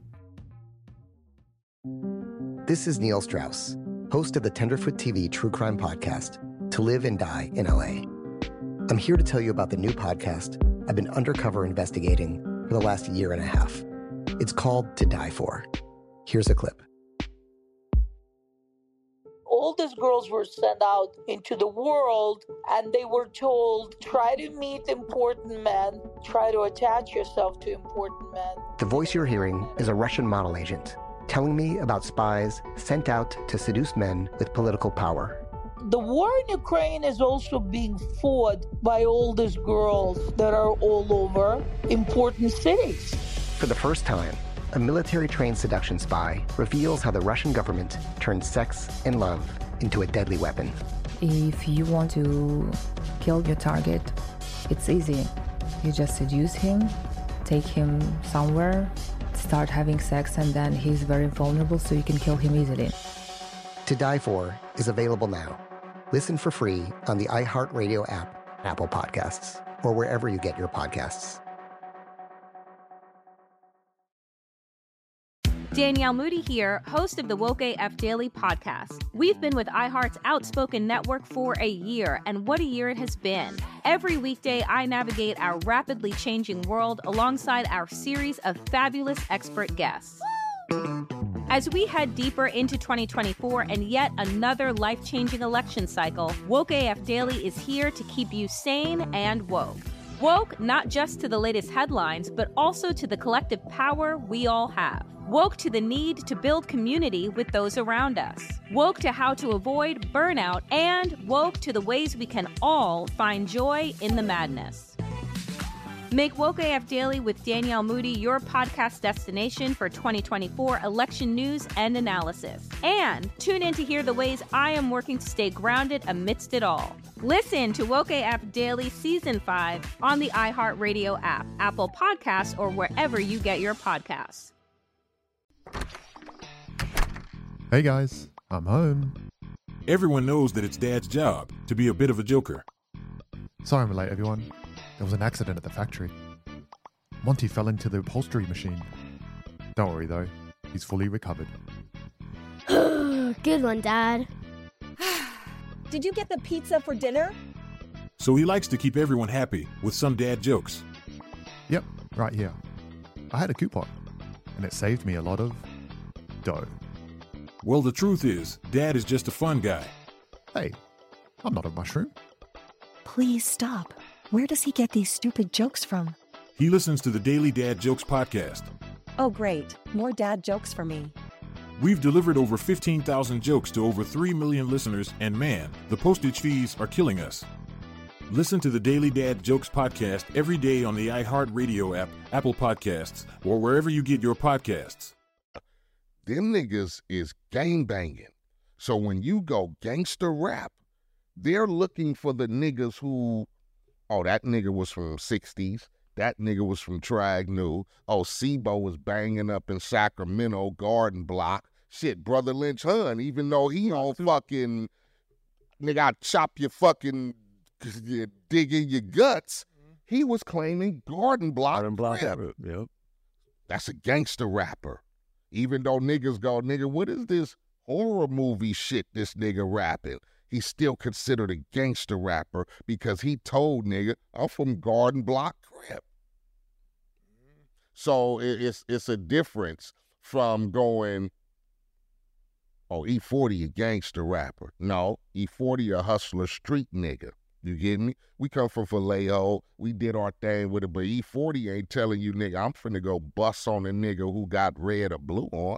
This is Neil Strauss, host of the Tenderfoot TV true crime podcast, To Live and Die in LA. I'm here to tell you about the new podcast I've been undercover investigating for the last year and a half. It's called To Die For. Here's a clip. all these girls were sent out into the world and they were told, try to meet important men, try to attach yourself to important men. The voice you're hearing is a Russian model agent telling me about spies sent out to seduce men with political power. The war in Ukraine is also being fought by all these girls that are all over important cities. For the first time, a military-trained seduction spy reveals how the Russian government turned sex and love into a deadly weapon. If you want to kill your target, it's easy. You just seduce him, take him somewhere, start having sex, and then he's very vulnerable, so you can kill him easily. To Die For is available now. Listen for free on the iHeartRadio app, Apple Podcasts, or wherever you get your podcasts. Danielle Moody here, host of the Woke AF Daily podcast. We've been with iHeart's Outspoken Network for a year, and what a year it has been. Every weekday, I navigate our rapidly changing world alongside our series of fabulous expert guests. As we head deeper into 2024 and yet another life-changing election cycle, Woke AF Daily is here to keep you sane and woke. Woke not just to the latest headlines, but also to the collective power we all have. Woke to the need to build community with those around us. Woke to how to avoid burnout, and woke to the ways we can all find joy in the madness. Make Woke AF Daily with Danielle Moody your podcast destination for 2024 election news and analysis. And tune in to hear the ways I am working to stay grounded amidst it all. Listen to Woke AF Daily Season 5 on the iHeartRadio app, Apple Podcasts, or wherever you get your podcasts. Hey guys, I'm home. Everyone knows that it's Dad's job to be a bit of a joker. Sorry I'm late, everyone. There was an accident at the factory. Monty fell into the upholstery machine. Don't worry though, he's fully recovered. Good one, Dad. Did you get the pizza for dinner? So he likes to keep everyone happy with some dad jokes. Yep, right here. I had a coupon, and it saved me a lot of dough. Well, the truth is, Dad is just a fun guy. Hey, I'm not a mushroom. Please stop. Where does he get these stupid jokes from? He listens to the Daily Dad Jokes podcast. Oh, great. More dad jokes for me. We've delivered over 15,000 jokes to over 3 million listeners, and man, the postage fees are killing us. Listen to the Daily Dad Jokes podcast every day on the iHeartRadio app, Apple Podcasts, or wherever you get your podcasts. Them niggas is gangbanging. So when you go gangster rap, they're looking for the niggas who, oh, that nigga was from 60s. That nigga was from Trag New. Oh, Sebo was banging up in Sacramento, Garden Block. Shit, Brother Lynch Hun, even though he on fucking, nigga, I chop your fucking, you dig in your guts, he was claiming Garden Block. Yep. That's a gangster rapper. Even though niggas go, nigga, what is this horror movie shit this nigga rapping? He's still considered a gangster rapper because he told nigga, I'm from Garden Block Crip. So it's a difference from going, oh, E40 a gangster rapper. No, E40 a hustler street nigga. You get me? We come from Vallejo. We did our thing with it, but E40 ain't telling you, nigga, I'm finna go bust on a nigga who got red or blue on.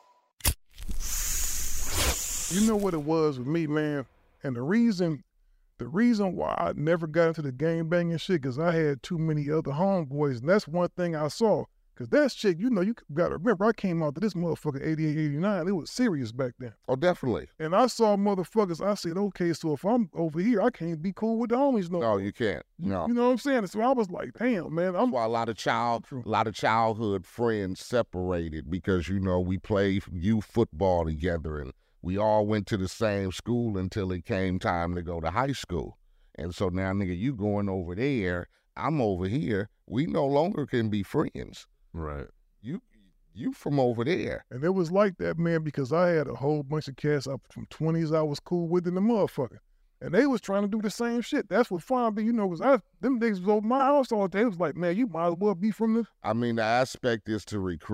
You know what it was with me, man? And the reason why I never got into the gang banging shit, because I had too many other homeboys, and that's one thing I saw. Because that shit, you know, you got to remember, I came out to this motherfucker 88, 89. It was serious back then. Oh, definitely. And I saw motherfuckers, I said, okay, so if I'm over here, I can't be cool with the homies no more. No, you can't. No. You know what I'm saying? So I was like, damn, man. That's why a lot of childhood friends separated, because, you know, we played youth football together and we all went to the same school until it came time to go to high school. And so now, nigga, you going over there, I'm over here. We no longer can be friends. Right. You from over there. And it was like that, man, because I had a whole bunch of cats up from 20s I was cool with in the motherfucker. And they was trying to do the same shit. That's what fun be, you know, because them niggas was over my house all day. It was like, man, you might as well be from the... I mean, the aspect is to recruit.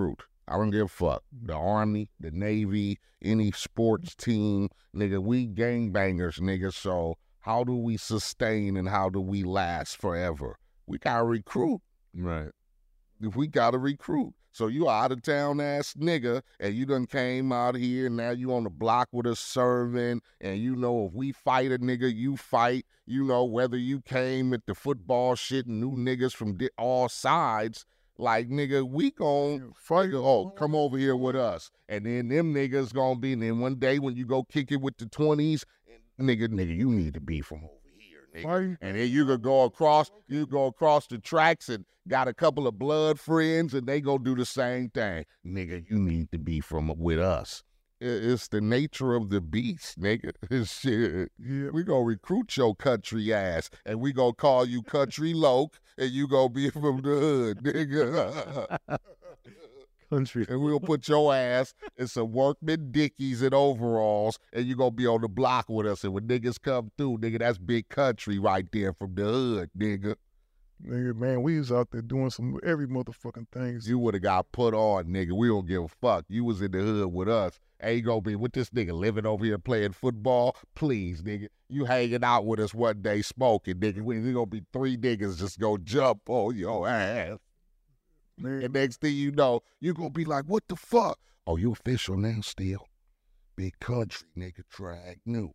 I don't give a fuck. The Army, the Navy, any sports team, nigga, we gangbangers, nigga. So how do we sustain and how do we last forever? We gotta recruit. Right. If we gotta recruit. So you out of town ass nigga, and you done came out here, and now you on the block with us serving, and you know if we fight a nigga, you fight. You know whether you came at the football shit and new niggas from all sides, like nigga, we gon' fight. Oh, come over here with us, and then them niggas gonna be. And then one day when you go kick it with the 20s, nigga, you need to be from over here, nigga. And then you could go across the tracks and got a couple of blood friends, and they go do the same thing. Nigga, you need to be from with us. It's the nature of the beast, nigga. Shit. Yeah. We gonna recruit your country ass, and we gonna call you Country Loke, and you gonna be from the hood, nigga. Country. And we'll put your ass in some workman dickies and overalls, and you gonna be on the block with us. And when niggas come through, nigga, that's big country right there from the hood, nigga. Nigga, man, we was out there doing every motherfucking things. You would have got put on, nigga. We don't give a fuck. You was in the hood with us. Ain't gonna be with this nigga living over here playing football. Please, nigga. You hanging out with us one day smoking, nigga. We gonna be 3 niggas just go jump on your ass. Man. And next thing you know, you gonna be like, what the fuck? Oh, you official now still? Big country, nigga, drag new.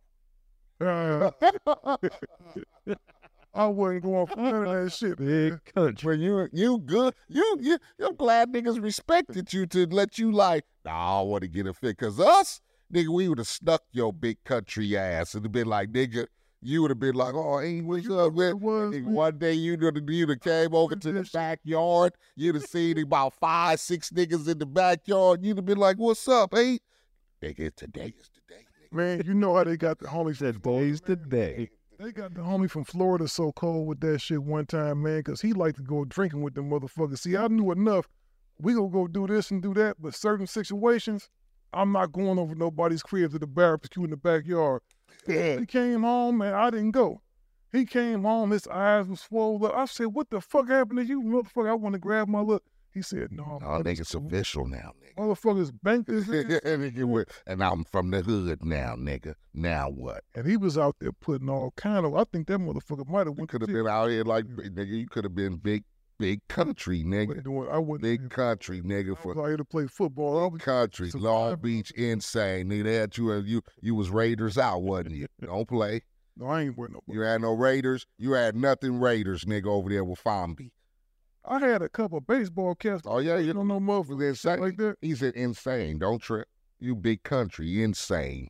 I wasn't going for none of that shit. Big country. When you good. You're glad niggas respected you to let you like, nah, I want to get a fit. Cause us, nigga, we would have stuck your big country ass. It'd have been like, nigga, you would have been like, oh, ain't we good, man? One day you'd have came over to the backyard. You'd have seen about 5, 6 niggas in the backyard. You'd have been like, what's up, ain't? Nigga, today is the day, nigga. Man, you know how they got the homies. Today's the day. They got the homie from Florida so cold with that shit one time, man, because he liked to go drinking with them motherfuckers. See, I knew enough. We gonna go do this and do that, but certain situations, I'm not going over nobody's crib to the barbecue in the backyard. Yeah. He came home, man, I didn't go. He came home, his eyes was swollen up. I said, what the fuck happened to you, motherfucker? I want to grab my look. He said, no. Oh, nigga's official now, nigga. Motherfuckers banked his And I'm from the hood now, nigga. Now what? And he was out there putting all kind of, I think that motherfucker might have went could have been out here like, nigga, you could have been big country, nigga. I wouldn't big country, nigga. I was out here to play football. Country, Long Beach, insane. Nigga, they had you was Raiders out, wasn't you? Don't play. No, I ain't wearing no. You had no Raiders. You had nothing Raiders, nigga, over there with Fambi. I had a couple of baseball caps. Oh, yeah, you don't know motherfuckers insane like that. He said insane. Don't trip. You big country, insane.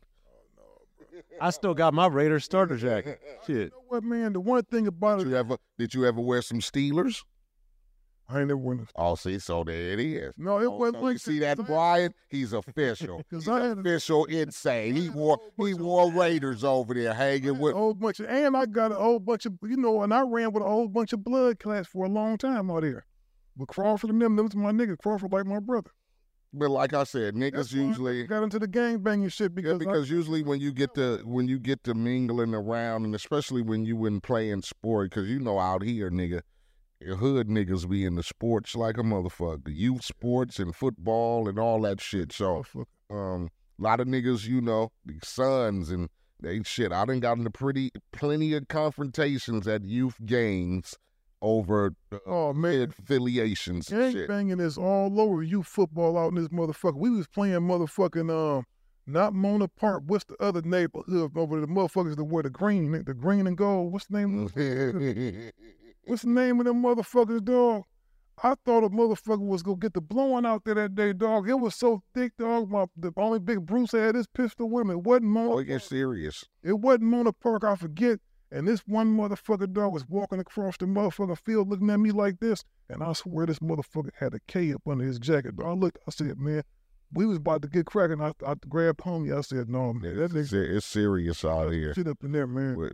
I still got my Raiders starter jacket. Shit. You know what, man? The one thing about it. Did you ever wear some Steelers? I ain't never worn them. Oh, see, so there it is. No, it wasn't like you see that, Brian? He's official. He's official insane. He wore Raiders over there hanging with a whole bunch of, and I got a whole bunch of, and I ran with a whole bunch of blood class for a long time out there. But Crawford and them was my nigga. Crawford like my brother. But like I said, niggas usually got into the gang banging shit because usually when you get to mingling around, and especially when you in playing sport, because out here, nigga, hood niggas be in the sports like a motherfucker, youth sports and football and all that shit. So, a lot of niggas, the sons and they shit. I done got into plenty of confrontations at youth games over affiliations. Gang banging is all over youth football out in this motherfucker. We was playing motherfucking not Mona Park. What's the other neighborhood over the motherfuckers that wear the green and gold? What's the name of them? What's the name of them motherfuckers, dog? I thought a motherfucker was gonna get the blowing out there that day, dog. It was so thick, dog. The only big Bruce had his pistol with him. It wasn't Mona. Oh, you're serious. It wasn't Mona Park, I forget. And this one motherfucker, dog, was walking across the motherfucking field looking at me like this. And I swear this motherfucker had a K up under his jacket. Dog. I looked, I said, man, we was about to get cracking. I grabbed homie. I said, no, man. It's serious out here. Shit up in there, man.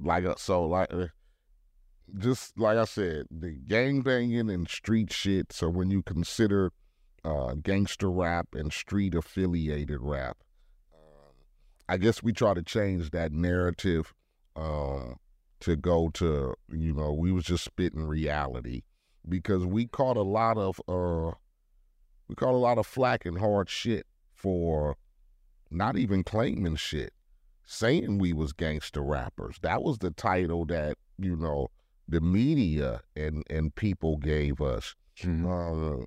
Just like I said, the gangbanging and street shit. So when you consider gangster rap and street affiliated rap, I guess we try to change that narrative to go to, we was just spitting reality, because we caught a lot of We caught a lot of flack and hard shit for not even claiming shit, saying we was gangster rappers. That was the title that, you know, the media and people gave us. I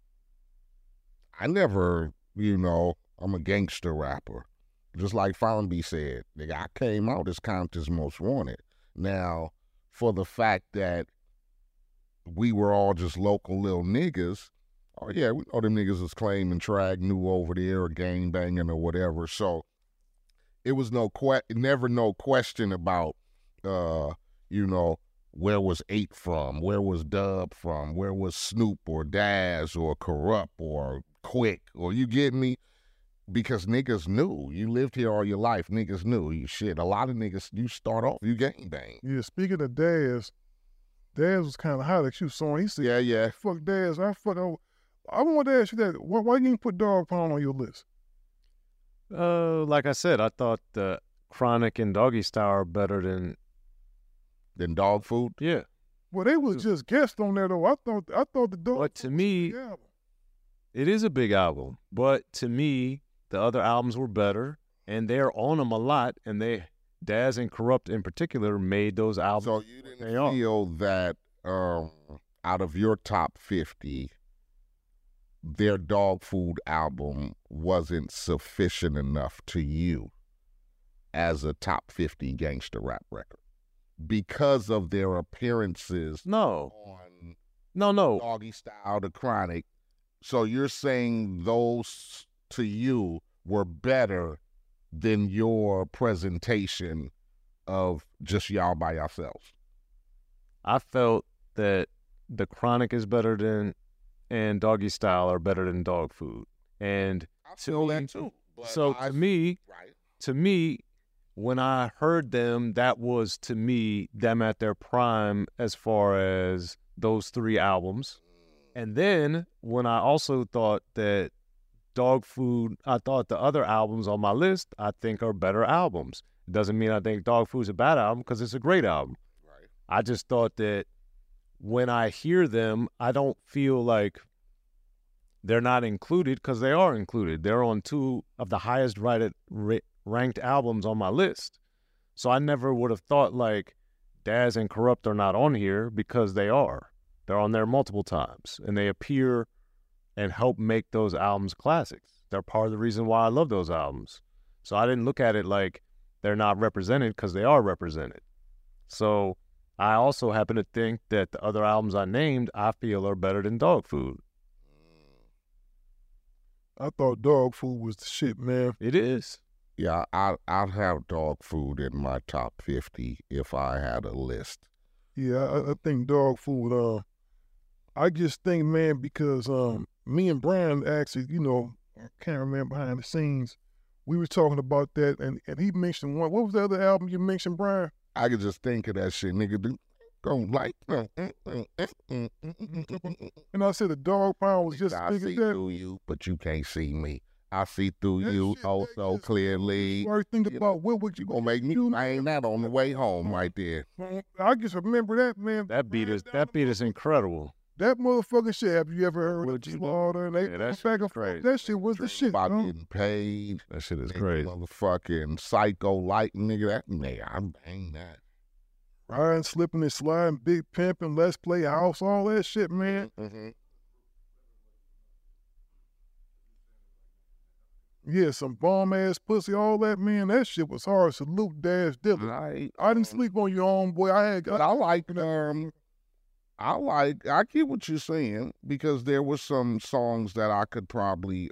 never, you know, I'm a gangster rapper. Just like Fonby said, nigga, I came out as Compton's Most Wanted. Now, for the fact that we were all just local little niggas, oh yeah, we know them niggas was claiming Trag New over there or gang banging or whatever. So it was never no question about, you know, where was 8 from, where was Dub from, where was Snoop or Daz or Corrupt or Quick, or you get me? Because niggas knew. You lived here all your life. Niggas knew. You shit. A lot of niggas, you start off, you gang bang. Yeah, speaking of Daz was kind of hot at you, son. He said, yeah. Fuck Daz. I want to ask you that. Why you didn't put Dog Pound on your list? Like I said, I thought Chronic and Doggy Style are better than Dog Food. Yeah. Well, they was just guests on there though. I thought the Dog. But to me, it is a big album. But to me, the other albums were better, and they're on them a lot. And Daz and Corrupt in particular made those albums. So you didn't feel that out of your top 50, their Dog Food album wasn't sufficient enough to you as a top 50 gangster rap record because of their appearances on Doggy Style, The Chronic. So you're saying those to you were better than your presentation of just y'all by yourselves? I felt that The Chronic is better than, and Doggy Style are better than Dog Food. And I feel that too. So to me, when I heard them, that was to me them at their prime as far as those 3 albums. And then when I also thought that Dog Food, I thought the other albums on my list, I think are better albums. It doesn't mean I think Dog Food's a bad album, because it's a great album. Right. I just thought that when I hear them, I don't feel like they're not included, because they are included. They're on 2 of the highest ranked albums on my list. So I never would have thought like Daz and Corrupt are not on here, because they are. They're on there multiple times, and they appear and help make those albums classics. They're part of the reason why I love those albums. So I didn't look at it like they're not represented, because they are represented. So I also happen to think that the other albums I named, I feel are better than Dog Food. I thought Dog Food was the shit, man. It is. Yeah, I'd have Dog Food in my top 50 if I had a list. Yeah, I think Dog Food, I just think, man, because me and Brian actually, you know, I can't remember behind the scenes, we were talking about that, and he mentioned one. What was the other album you mentioned, Brian? I could just think of that shit, nigga. Don't like. And I said the Dog Pound was just I see through you, but you can't see me. I see through you so clearly. I think about what would you gonna make me bang that on the way home right there. I just remember that, man. That beat is incredible. That motherfucking shit. Have you ever heard of Slaughter? And they that's back and crazy. forth. That shit was the shit. About getting paid. That shit is crazy. Motherfucking Psycho Light, nigga. That nigga, I bang that. Ryan Slipping and Sliding, Big Pimpin', Let's Play House, all that shit, man. Mm-hmm. Yeah, some bomb ass pussy, all that, man. That shit was hard. Salute Daz Dillon. I didn't sleep on your own boy. I get what you're saying, because there were some songs that I could probably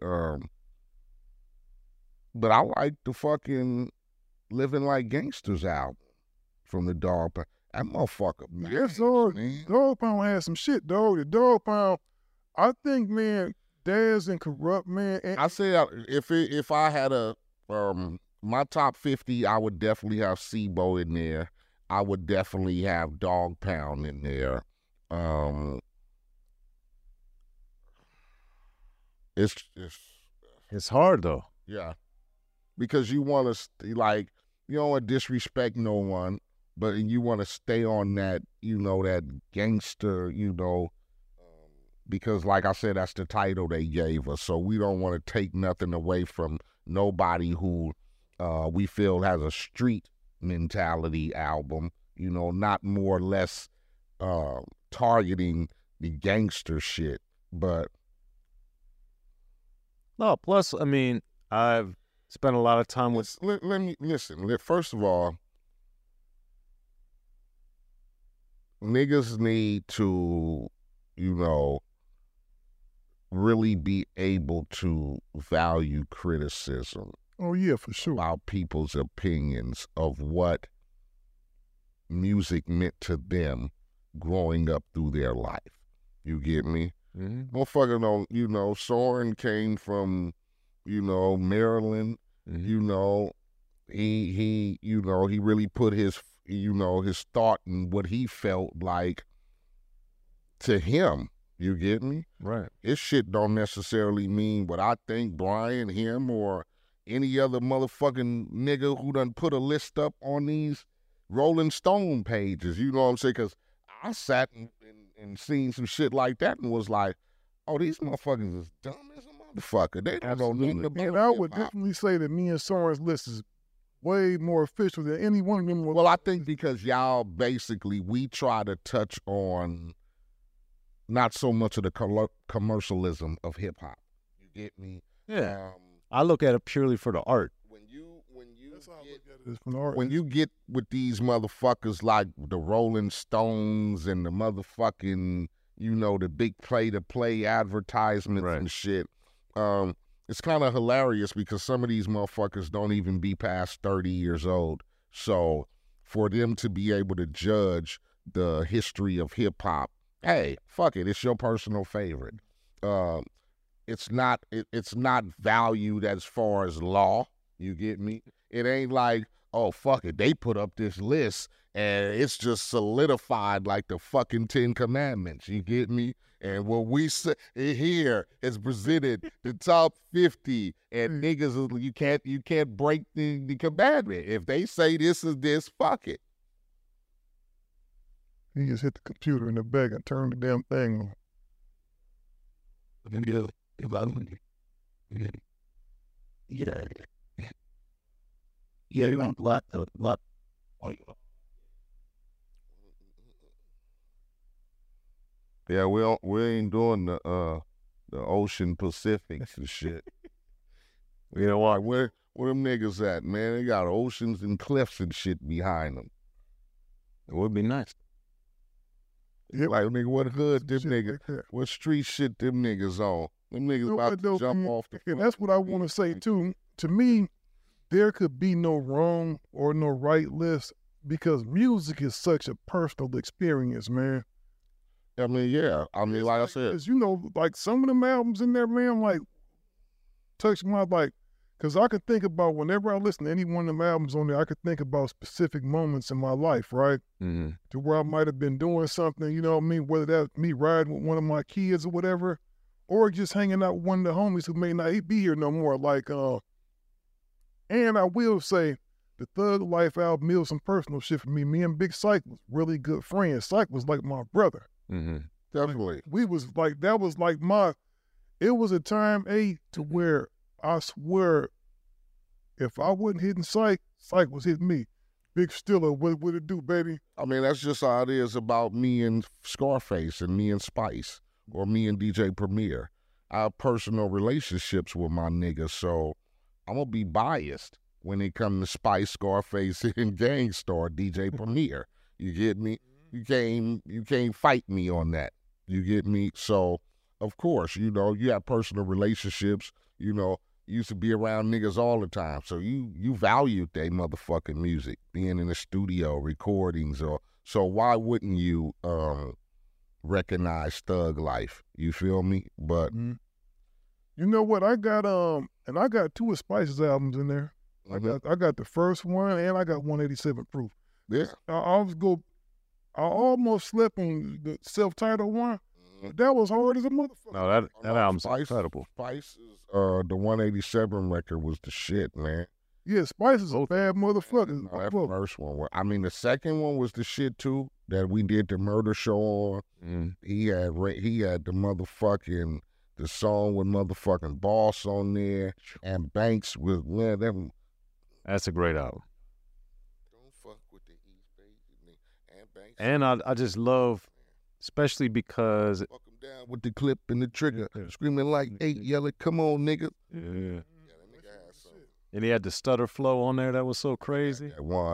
but I like the fucking Living Like Gangsters album from the Dog Pound. That motherfucker, man. Yes, sir. Dog Pound had some shit, dog. The Dog Pound, I think, man, Daz and Corrupt, man. I said if I had a my top 50, I would definitely have SIBO in there. I would definitely have Dog Pound in there. It's hard though. Yeah, because you want to you don't want to disrespect no one, but you want to stay on that, that gangster, because like I said, that's the title they gave us. So we don't want to take nothing away from nobody who we feel has a street mentality album, you know, not more or less targeting the gangster shit. But no, plus, I mean, I've spent a lot of time with... Let me listen. First of all, niggas need to, you know, really be able to value criticism. Oh, yeah, for sure. About people's opinions of what music meant to them growing up through their life. You get me? Mm-hmm. Motherfucker don't, you know, Soren came from, you know, Maryland. Mm-hmm. You know, he you know, he really put his, you know, his thought and what he felt like to him. You get me? Right. His shit don't necessarily mean what I think Brian, him, or any other motherfucking nigga who done put a list up on these Rolling Stone pages. You know what I'm saying? Because I sat and seen some shit like that and was like, oh, these motherfuckers is dumb as a motherfucker. They don't know nothing about And I would definitely say that me and Soren's list is way more official than any one of them. Well, I think because y'all basically, we try to touch on not so much of the commercialism of hip hop. You get me? Yeah. I look at it purely for the art. When you get with these motherfuckers like the Rolling Stones and the motherfucking, you know, the big play-to-play advertisements and shit, it's kind of hilarious because some of these motherfuckers don't even be past 30 years old. So for them to be able to judge the history of hip-hop, hey, fuck it, it's your personal favorite. It's not valued as far as law. You get me? It ain't like, oh, fuck it, they put up this list and it's just solidified like the fucking 10 Commandments. You get me? And what we say here is presented the top 50, and niggas, you can't break the commandment. If they say this is this, fuck it. He just hit the computer in the back and turned the damn thing on. Yeah, you want lot. Yeah, we ain't doing the Ocean Pacific and shit. You know why? Where them niggas at, man? They got oceans and cliffs and shit behind them. It would be nice. Yep. Like, nigga, what hood them niggas, what street shit them niggas on? Them niggas about to jump off the And that's what I want to say, too. To me, there could be no wrong or no right list because music is such a personal experience, man. I mean, yeah. I mean, like I said. Because, you know, like some of them albums in there, man, like, touch my, like, because I could think about whenever I listen to any one of them albums on there, I could think about specific moments in my life, right? Mm-hmm. To where I might have been doing something, you know what I mean? Whether that's me riding with one of my kids or whatever, or just hanging out with one of the homies who may not be here no more. Like, and I will say, the Thug Life album is some personal shit for me. Me and Big Syke was really good friends. Syke was like my brother. Mm-hmm. Definitely. Like, we was like, that was like it was a time, to where I swear, if I wasn't hitting Syke, Syke was hitting me. Big Stiller, what would it do, baby? I mean, that's just how it is about me and Scarface and me and Spice or me and DJ Premier. I have personal relationships with my niggas, so I'm going to be biased when it comes to Spice, Scarface, and Gang Starr, DJ Premier. You get me? You can't fight me on that. You get me? So, of course, you know, you have personal relationships. You know, you used to be around niggas all the time. So you valued they motherfucking music, being in the studio, recordings. So why wouldn't you recognize Thug Life? You feel me? But you know what? I got and I got 2 of Spice's albums in there. I got the first one and I got 187 Proof. Yeah. I almost slept on the self-titled one. But that was hard as a motherfucker. No, that album's Spice, incredible. Spice's the 187 record was the shit, man. Yeah, Spice is a bad motherfucker. No, that first one. I mean, the second one was the shit too that we did the murder show on. He had the motherfucking the song with motherfucking Boss on there, and Banks with them. That's a great album. Don't fuck with the East Bay, and Banks. And I just love, especially because fuck him down with the clip and the trigger, screaming like 8, yelling, "Come on, nigga!" Yeah. And he had the stutter flow on there that was so crazy.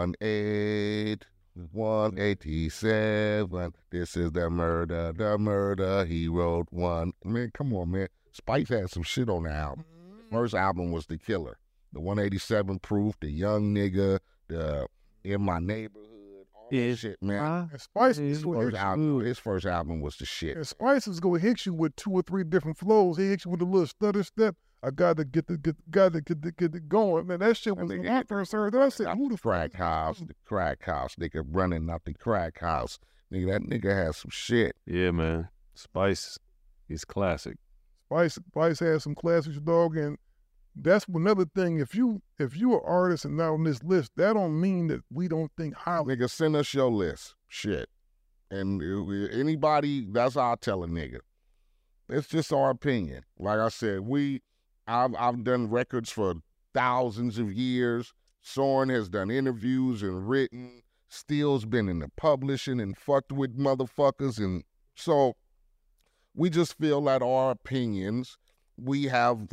187. This is the murder. He wrote one. Man, come on, man. Spice had some shit on the album. The first album was The Killer. The 187 Proof, The Young Nigga, the In My Neighborhood, all that shit, man. And Spice his first album was the shit. And Spice is gonna hit you with 2 or 3 different flows. He hits you with a little stutter step. I gotta get it going, man. That shit was when I first heard that. I said, "Who the crack house? The crack house, nigga, running out the crack house, nigga. That nigga has some shit." Yeah, man. Spice is classic. Spice has some classics, dog, and that's another thing. If you an artist and not on this list, that don't mean that we don't think highly. Nigga, send us your list, shit, and anybody. That's how I tell a nigga. It's just our opinion. Like I said, I've done records for thousands of years. Soren has done interviews and written. Steele's been in the publishing and fucked with motherfuckers. And so we just feel that our opinions, we have,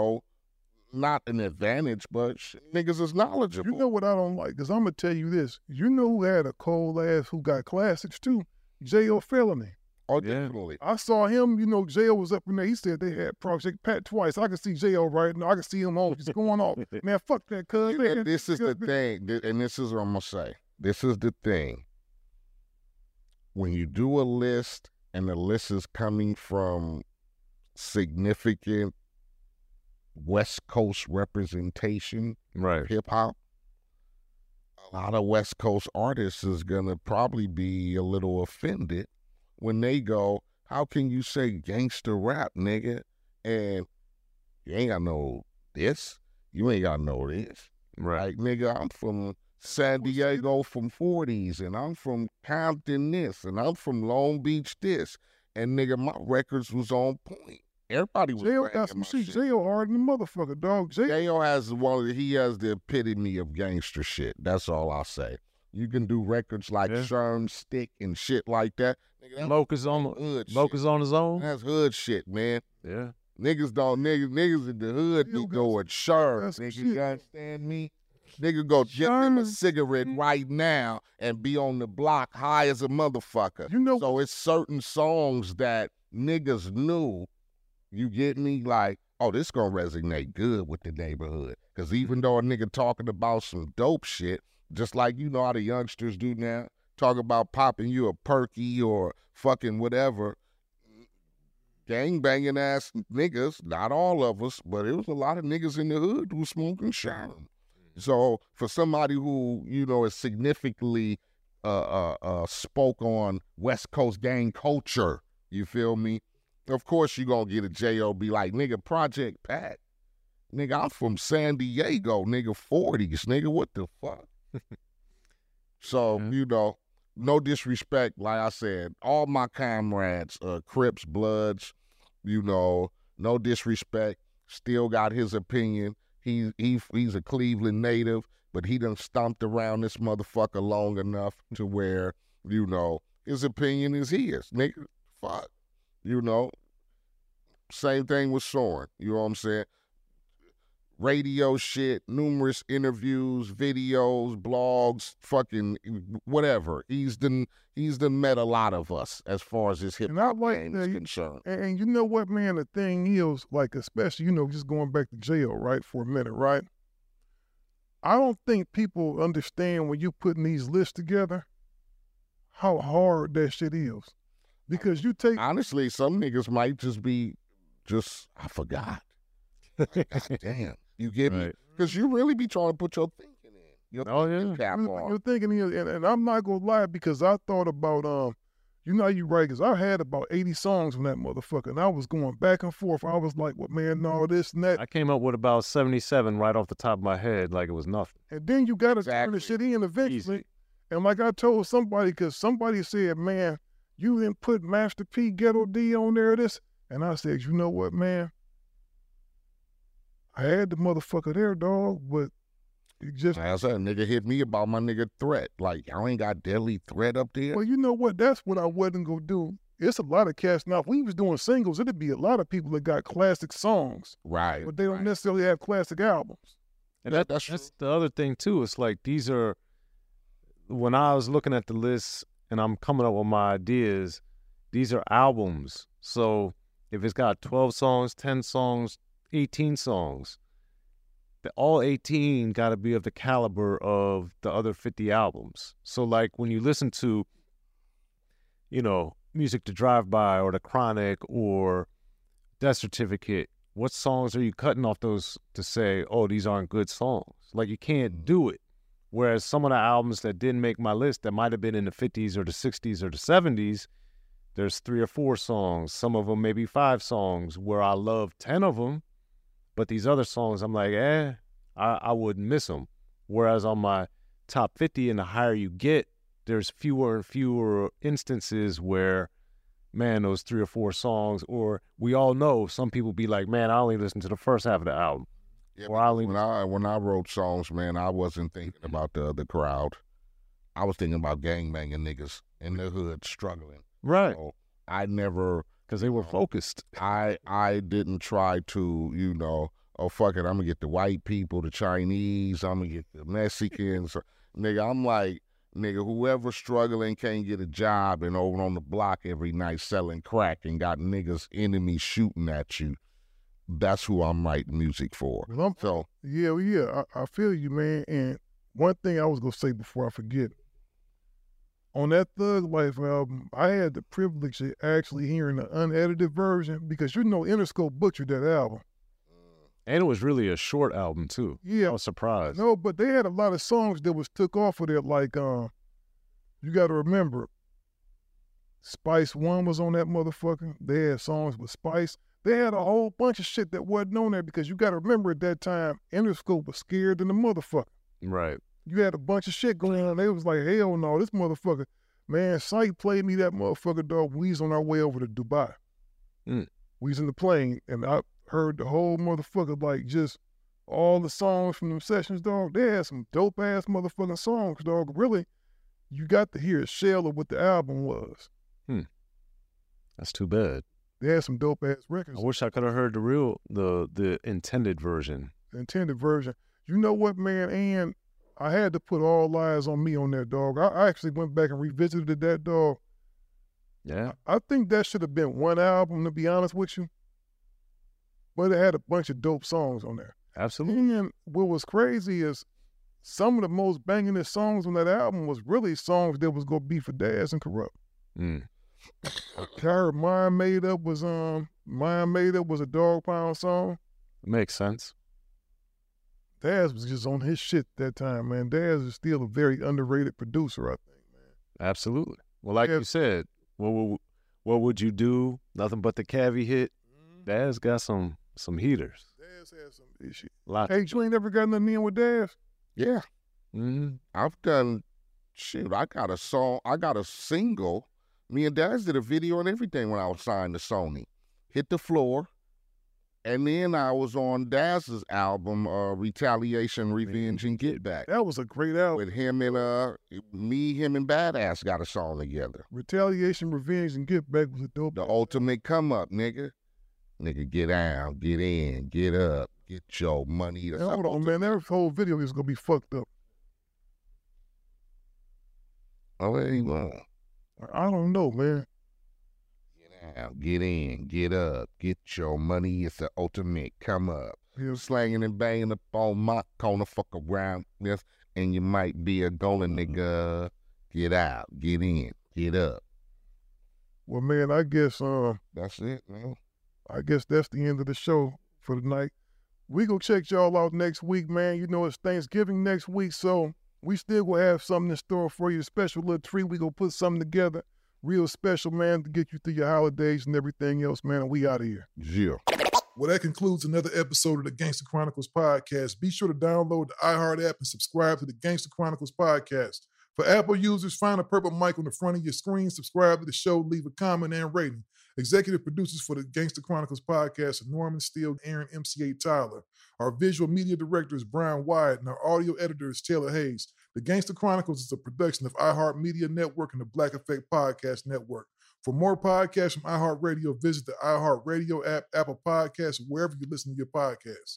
not an advantage, but niggas is knowledgeable. You know what I don't like? Because I'm going to tell you this. You know who had a cold ass who got classics too? J.O. Felony. Oh, definitely. I saw him, J.O. was up in there. He said they had Project Pat twice. I can see J.O. right now. I can see him on. He's going off. Man, fuck that, cuz. This is the thing, and this is what I'm going to say. This is the thing. When you do a list, and the list is coming from significant West Coast representation of hip-hop, a lot of West Coast artists is going to probably be a little offended when they go, how can you say gangster rap, nigga? And you ain't got no this. You ain't got no this. Right. Like, nigga, I'm from San Diego from 40s, and I'm from Compton this, and I'm from Long Beach this. And, nigga, my records was on point. Everybody was J.O. got some shit. J.O. hard than the motherfucker, dog. J.O. has he has the epitome of gangster shit. That's all I'll say. You can do records like Sherm Stick and shit like that. Nigga, Mocha's on his own. That's hood shit, man. Yeah. Niggas in the hood be going Sherm. Nigga, you understand me? Nigga go get them a cigarette right now and be on the block high as a motherfucker. So it's certain songs that niggas knew, you get me? Like, oh, this gonna resonate good with the neighborhood. Because even though a nigga talking about some dope shit, just like how the youngsters do now, talk about popping you a perky or fucking whatever, gang-banging ass niggas, not all of us, but it was a lot of niggas in the hood who smoking Sherm. So for somebody who, is significantly spoke on West Coast gang culture, you feel me? Of course you gonna get a J.O. be like, nigga, Project Pat. Nigga, I'm from San Diego, nigga, 40s, nigga, what the fuck? So, no disrespect, like I said, all my comrades, Crips, Bloods, no disrespect, still got his opinion. He's a Cleveland native, but he done stomped around this motherfucker long enough to where, his opinion is his, nigga, fuck, Same thing with Soren, you know what I'm saying? Radio shit, numerous interviews, videos, blogs, fucking whatever. He's done met a lot of us as far as his hip hop game is concerned. And you know what, man? The thing is, like, especially, just going back to jail, right, for a minute, right? I don't think people understand when you putting these lists together how hard that shit is. Because you take... Honestly, some niggas might just be, I forgot. Like, God damn. You get me? Because you really be trying to put your thinking in. Your cap on. You're thinking, and I'm not going to lie, because I thought about, You know how you write, because I had about 80 songs from that motherfucker, and I was going back and forth. I was like, well, man, no, this and that. I came up with about 77 right off the top of my head, like it was nothing. And then you got to turn the shit in eventually. Easy. And like I told somebody, because somebody said, man, you didn't put Master P, Ghetto D on there, this. And I said, you know what, man? I had the motherfucker there, dog, but it just... I said, a nigga hit me about my nigga Threat. Like, y'all ain't got Deadly Threat up there? Well, you know what? That's what I wasn't going to do. It's a lot of cats. Now, if we was doing singles, it'd be a lot of people that got classic songs. Right. But they don't necessarily have classic albums. And that's the other thing, too. It's like these are... When I was looking at the list and I'm coming up with my ideas, these are albums. So if it's got 12 songs, 10 songs, 18 songs, all 18 got to be of the caliber of the other 50 albums. So like when you listen to, you know, Music to Drive By or The Chronic or Death Certificate, what songs are you cutting off those to say, oh, these aren't good songs? Like you can't do it. Whereas some of the albums that didn't make my list that might have been in the 50s or the 60s or the 70s, there's 3 or 4 songs. Some of them maybe 5 songs where I love 10 of them. But these other songs, I'm like, I wouldn't miss them. Whereas on my top 50, and the higher you get, there's fewer and fewer instances where, man, those 3 or 4 songs, or we all know some people be like, man, I only listen to the first half of the album. Yeah, when I wrote songs, man, I wasn't thinking about the other crowd. I was thinking about gangbanging niggas in the hood struggling. Right. So I never... Because they were focused. I didn't try to, you know, oh, fuck it, I'm going to get the white people, the Chinese, I'm going to get the Mexicans. Nigga, I'm like, nigga, whoever's struggling can't get a job and over on the block every night selling crack and got niggas, enemies shooting at you, that's who I'm writing music for. Well, I feel you, man. And one thing I was going to say before I forget, on that Thug Life album, I had the privilege of actually hearing the unedited version because, you know, Interscope butchered that album. And it was really a short album, too. Yeah. I was surprised. No, but they had a lot of songs that was took off of there, like, you got to remember, Spice One was on that motherfucker. They had songs with Spice. They had a whole bunch of shit that wasn't on there because you got to remember at that time, Interscope was scared than the motherfucker. Right. You had a bunch of shit going on. They was like, hell no, this motherfucker. Man, Sight played me that motherfucker, dog. We was on our way over to Dubai. We was in the plane, and I heard the whole motherfucker, like, just all the songs from them sessions, dog. They had some dope-ass motherfucking songs, dog. Really, you got to hear a shell of what the album was. That's too bad. They had some dope-ass records. I wish I could have heard the intended version. The intended version. You know what, man, and I had to put All Eyes on Me on that, dog. I actually went back and revisited that, dog. Yeah. I think that should have been one album, to be honest with you. But it had a bunch of dope songs on there. Absolutely. And what was crazy is some of the most bangingest songs on that album was really songs that was going to be for Daz and Corrupt. Kyra, Mind Made Up was a Dog Pound song. Makes sense. Daz was just on his shit that time, man. Daz is still a very underrated producer, I think, man. Absolutely. Well, like you said, what would you do? Nothing but the Cavi hit. Daz got some heaters. Daz has some issues. Hey, you ain't never got nothing in with Daz? Yeah. I've done, I got a song, I got a single. Me and Daz did a video and everything when I was signed to Sony. Hit the Floor. And then I was on Daz's album, Retaliation, Revenge, and Get Back. That was a great album. With him and him and Badass got a song together. Retaliation, Revenge, and Get Back was a dope. The ultimate come up, nigga. Nigga, get down, get in, get up, get your money. Hold on, man. That whole video is going to be fucked up. Oh, where you going? I don't know, man. Get in, get up, get your money. It's the ultimate come up. Slanging and banging up on my corner, fuck around, yes, and you might be a golden nigga. Get out, get in, get up. Well, man, I guess that's it, man. I guess that's the end of the show for tonight. We gonna check y'all out next week, man. You know it's Thanksgiving next week, so we still gonna have something in store for you, a special little treat. We gonna put something together. real special, man, to get you through your holidays and everything else, man, and we out of here. Yeah. Well, that concludes another episode of the Gangster Chronicles podcast. Be sure to download the iHeart app and subscribe to the Gangster Chronicles podcast. For Apple users, find a purple mic on the front of your screen, subscribe to the show, leave a comment and rating. Executive producers for the Gangster Chronicles podcast are Norman Steele, Aaron MC8 Tyler. Our visual media director is Brian Wyatt, and our audio editor is Taylor Hayes. The Gangster Chronicles is a production of iHeart Media Network and the Black Effect Podcast Network. For more podcasts from iHeartRadio, visit the iHeartRadio app, Apple Podcasts, or wherever you listen to your podcasts.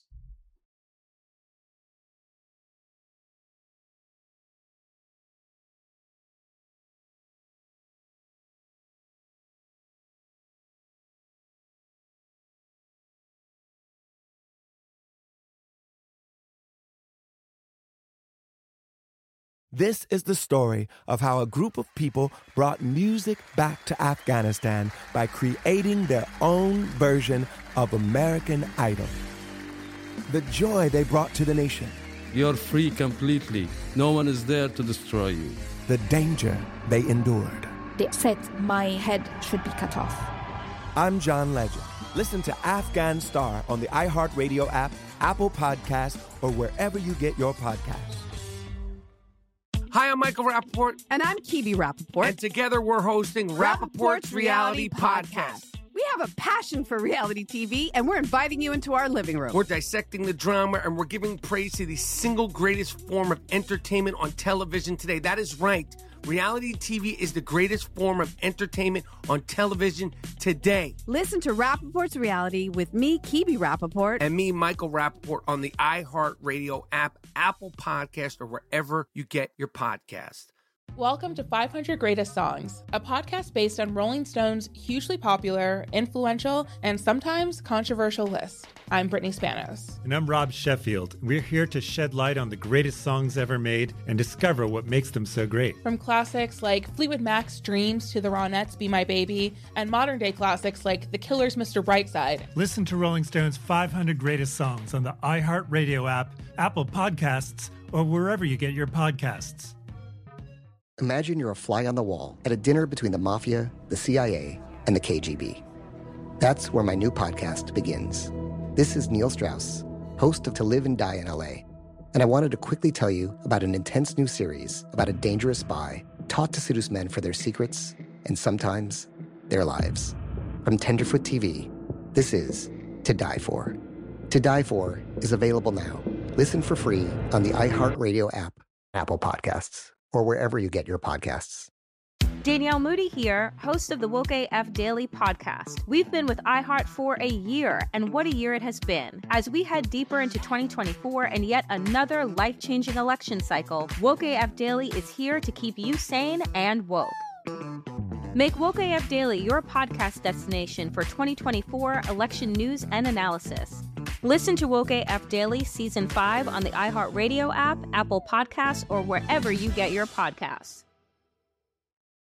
This is the story of how a group of people brought music back to Afghanistan by creating their own version of American Idol. The joy they brought to the nation. You're free completely. No one is there to destroy you. The danger they endured. They said my head should be cut off. I'm John Legend. Listen to Afghan Star on the iHeartRadio app, Apple Podcasts, or wherever you get your podcasts. Hi, I'm Michael Rappaport. And I'm Kibi Rappaport. And together we're hosting Rappaport's Reality Podcast. We have a passion for reality TV, and we're inviting you into our living room. We're dissecting the drama, and we're giving praise to the single greatest form of entertainment on television today. That is right. Reality TV is the greatest form of entertainment on television today. Listen to Rappaport's Reality with me, Kibi Rappaport. And me, Michael Rappaport, on the iHeartRadio app, Apple Podcast, or wherever you get your podcast. Welcome to 500 Greatest Songs, a podcast based on Rolling Stone's hugely popular, influential, and sometimes controversial list. I'm Brittany Spanos. And I'm Rob Sheffield. We're here to shed light on the greatest songs ever made and discover what makes them so great. From classics like Fleetwood Mac's Dreams to the Ronettes' Be My Baby, and modern-day classics like The Killers' Mr. Brightside. Listen to Rolling Stone's 500 Greatest Songs on the iHeartRadio app, Apple Podcasts, or wherever you get your podcasts. Imagine you're a fly on the wall at a dinner between the Mafia, the CIA, and the KGB. That's where my new podcast begins. This is Neil Strauss, host of To Live and Die in LA, and I wanted to quickly tell you about an intense new series about a dangerous spy taught to seduce men for their secrets and sometimes their lives. From Tenderfoot TV, this is To Die For. To Die For is available now. Listen for free on the iHeartRadio app, Apple Podcasts, or wherever you get your podcasts. Danielle Moody here, host of the Woke AF Daily podcast. We've been with iHeart for a year, and what a year it has been. As we head deeper into 2024 and yet another life-changing election cycle, Woke AF Daily is here to keep you sane and woke. Make Woke AF Daily your podcast destination for 2024 election news and analysis. Listen to Woke AF Daily Season 5 on the iHeartRadio app, Apple Podcasts, or wherever you get your podcasts.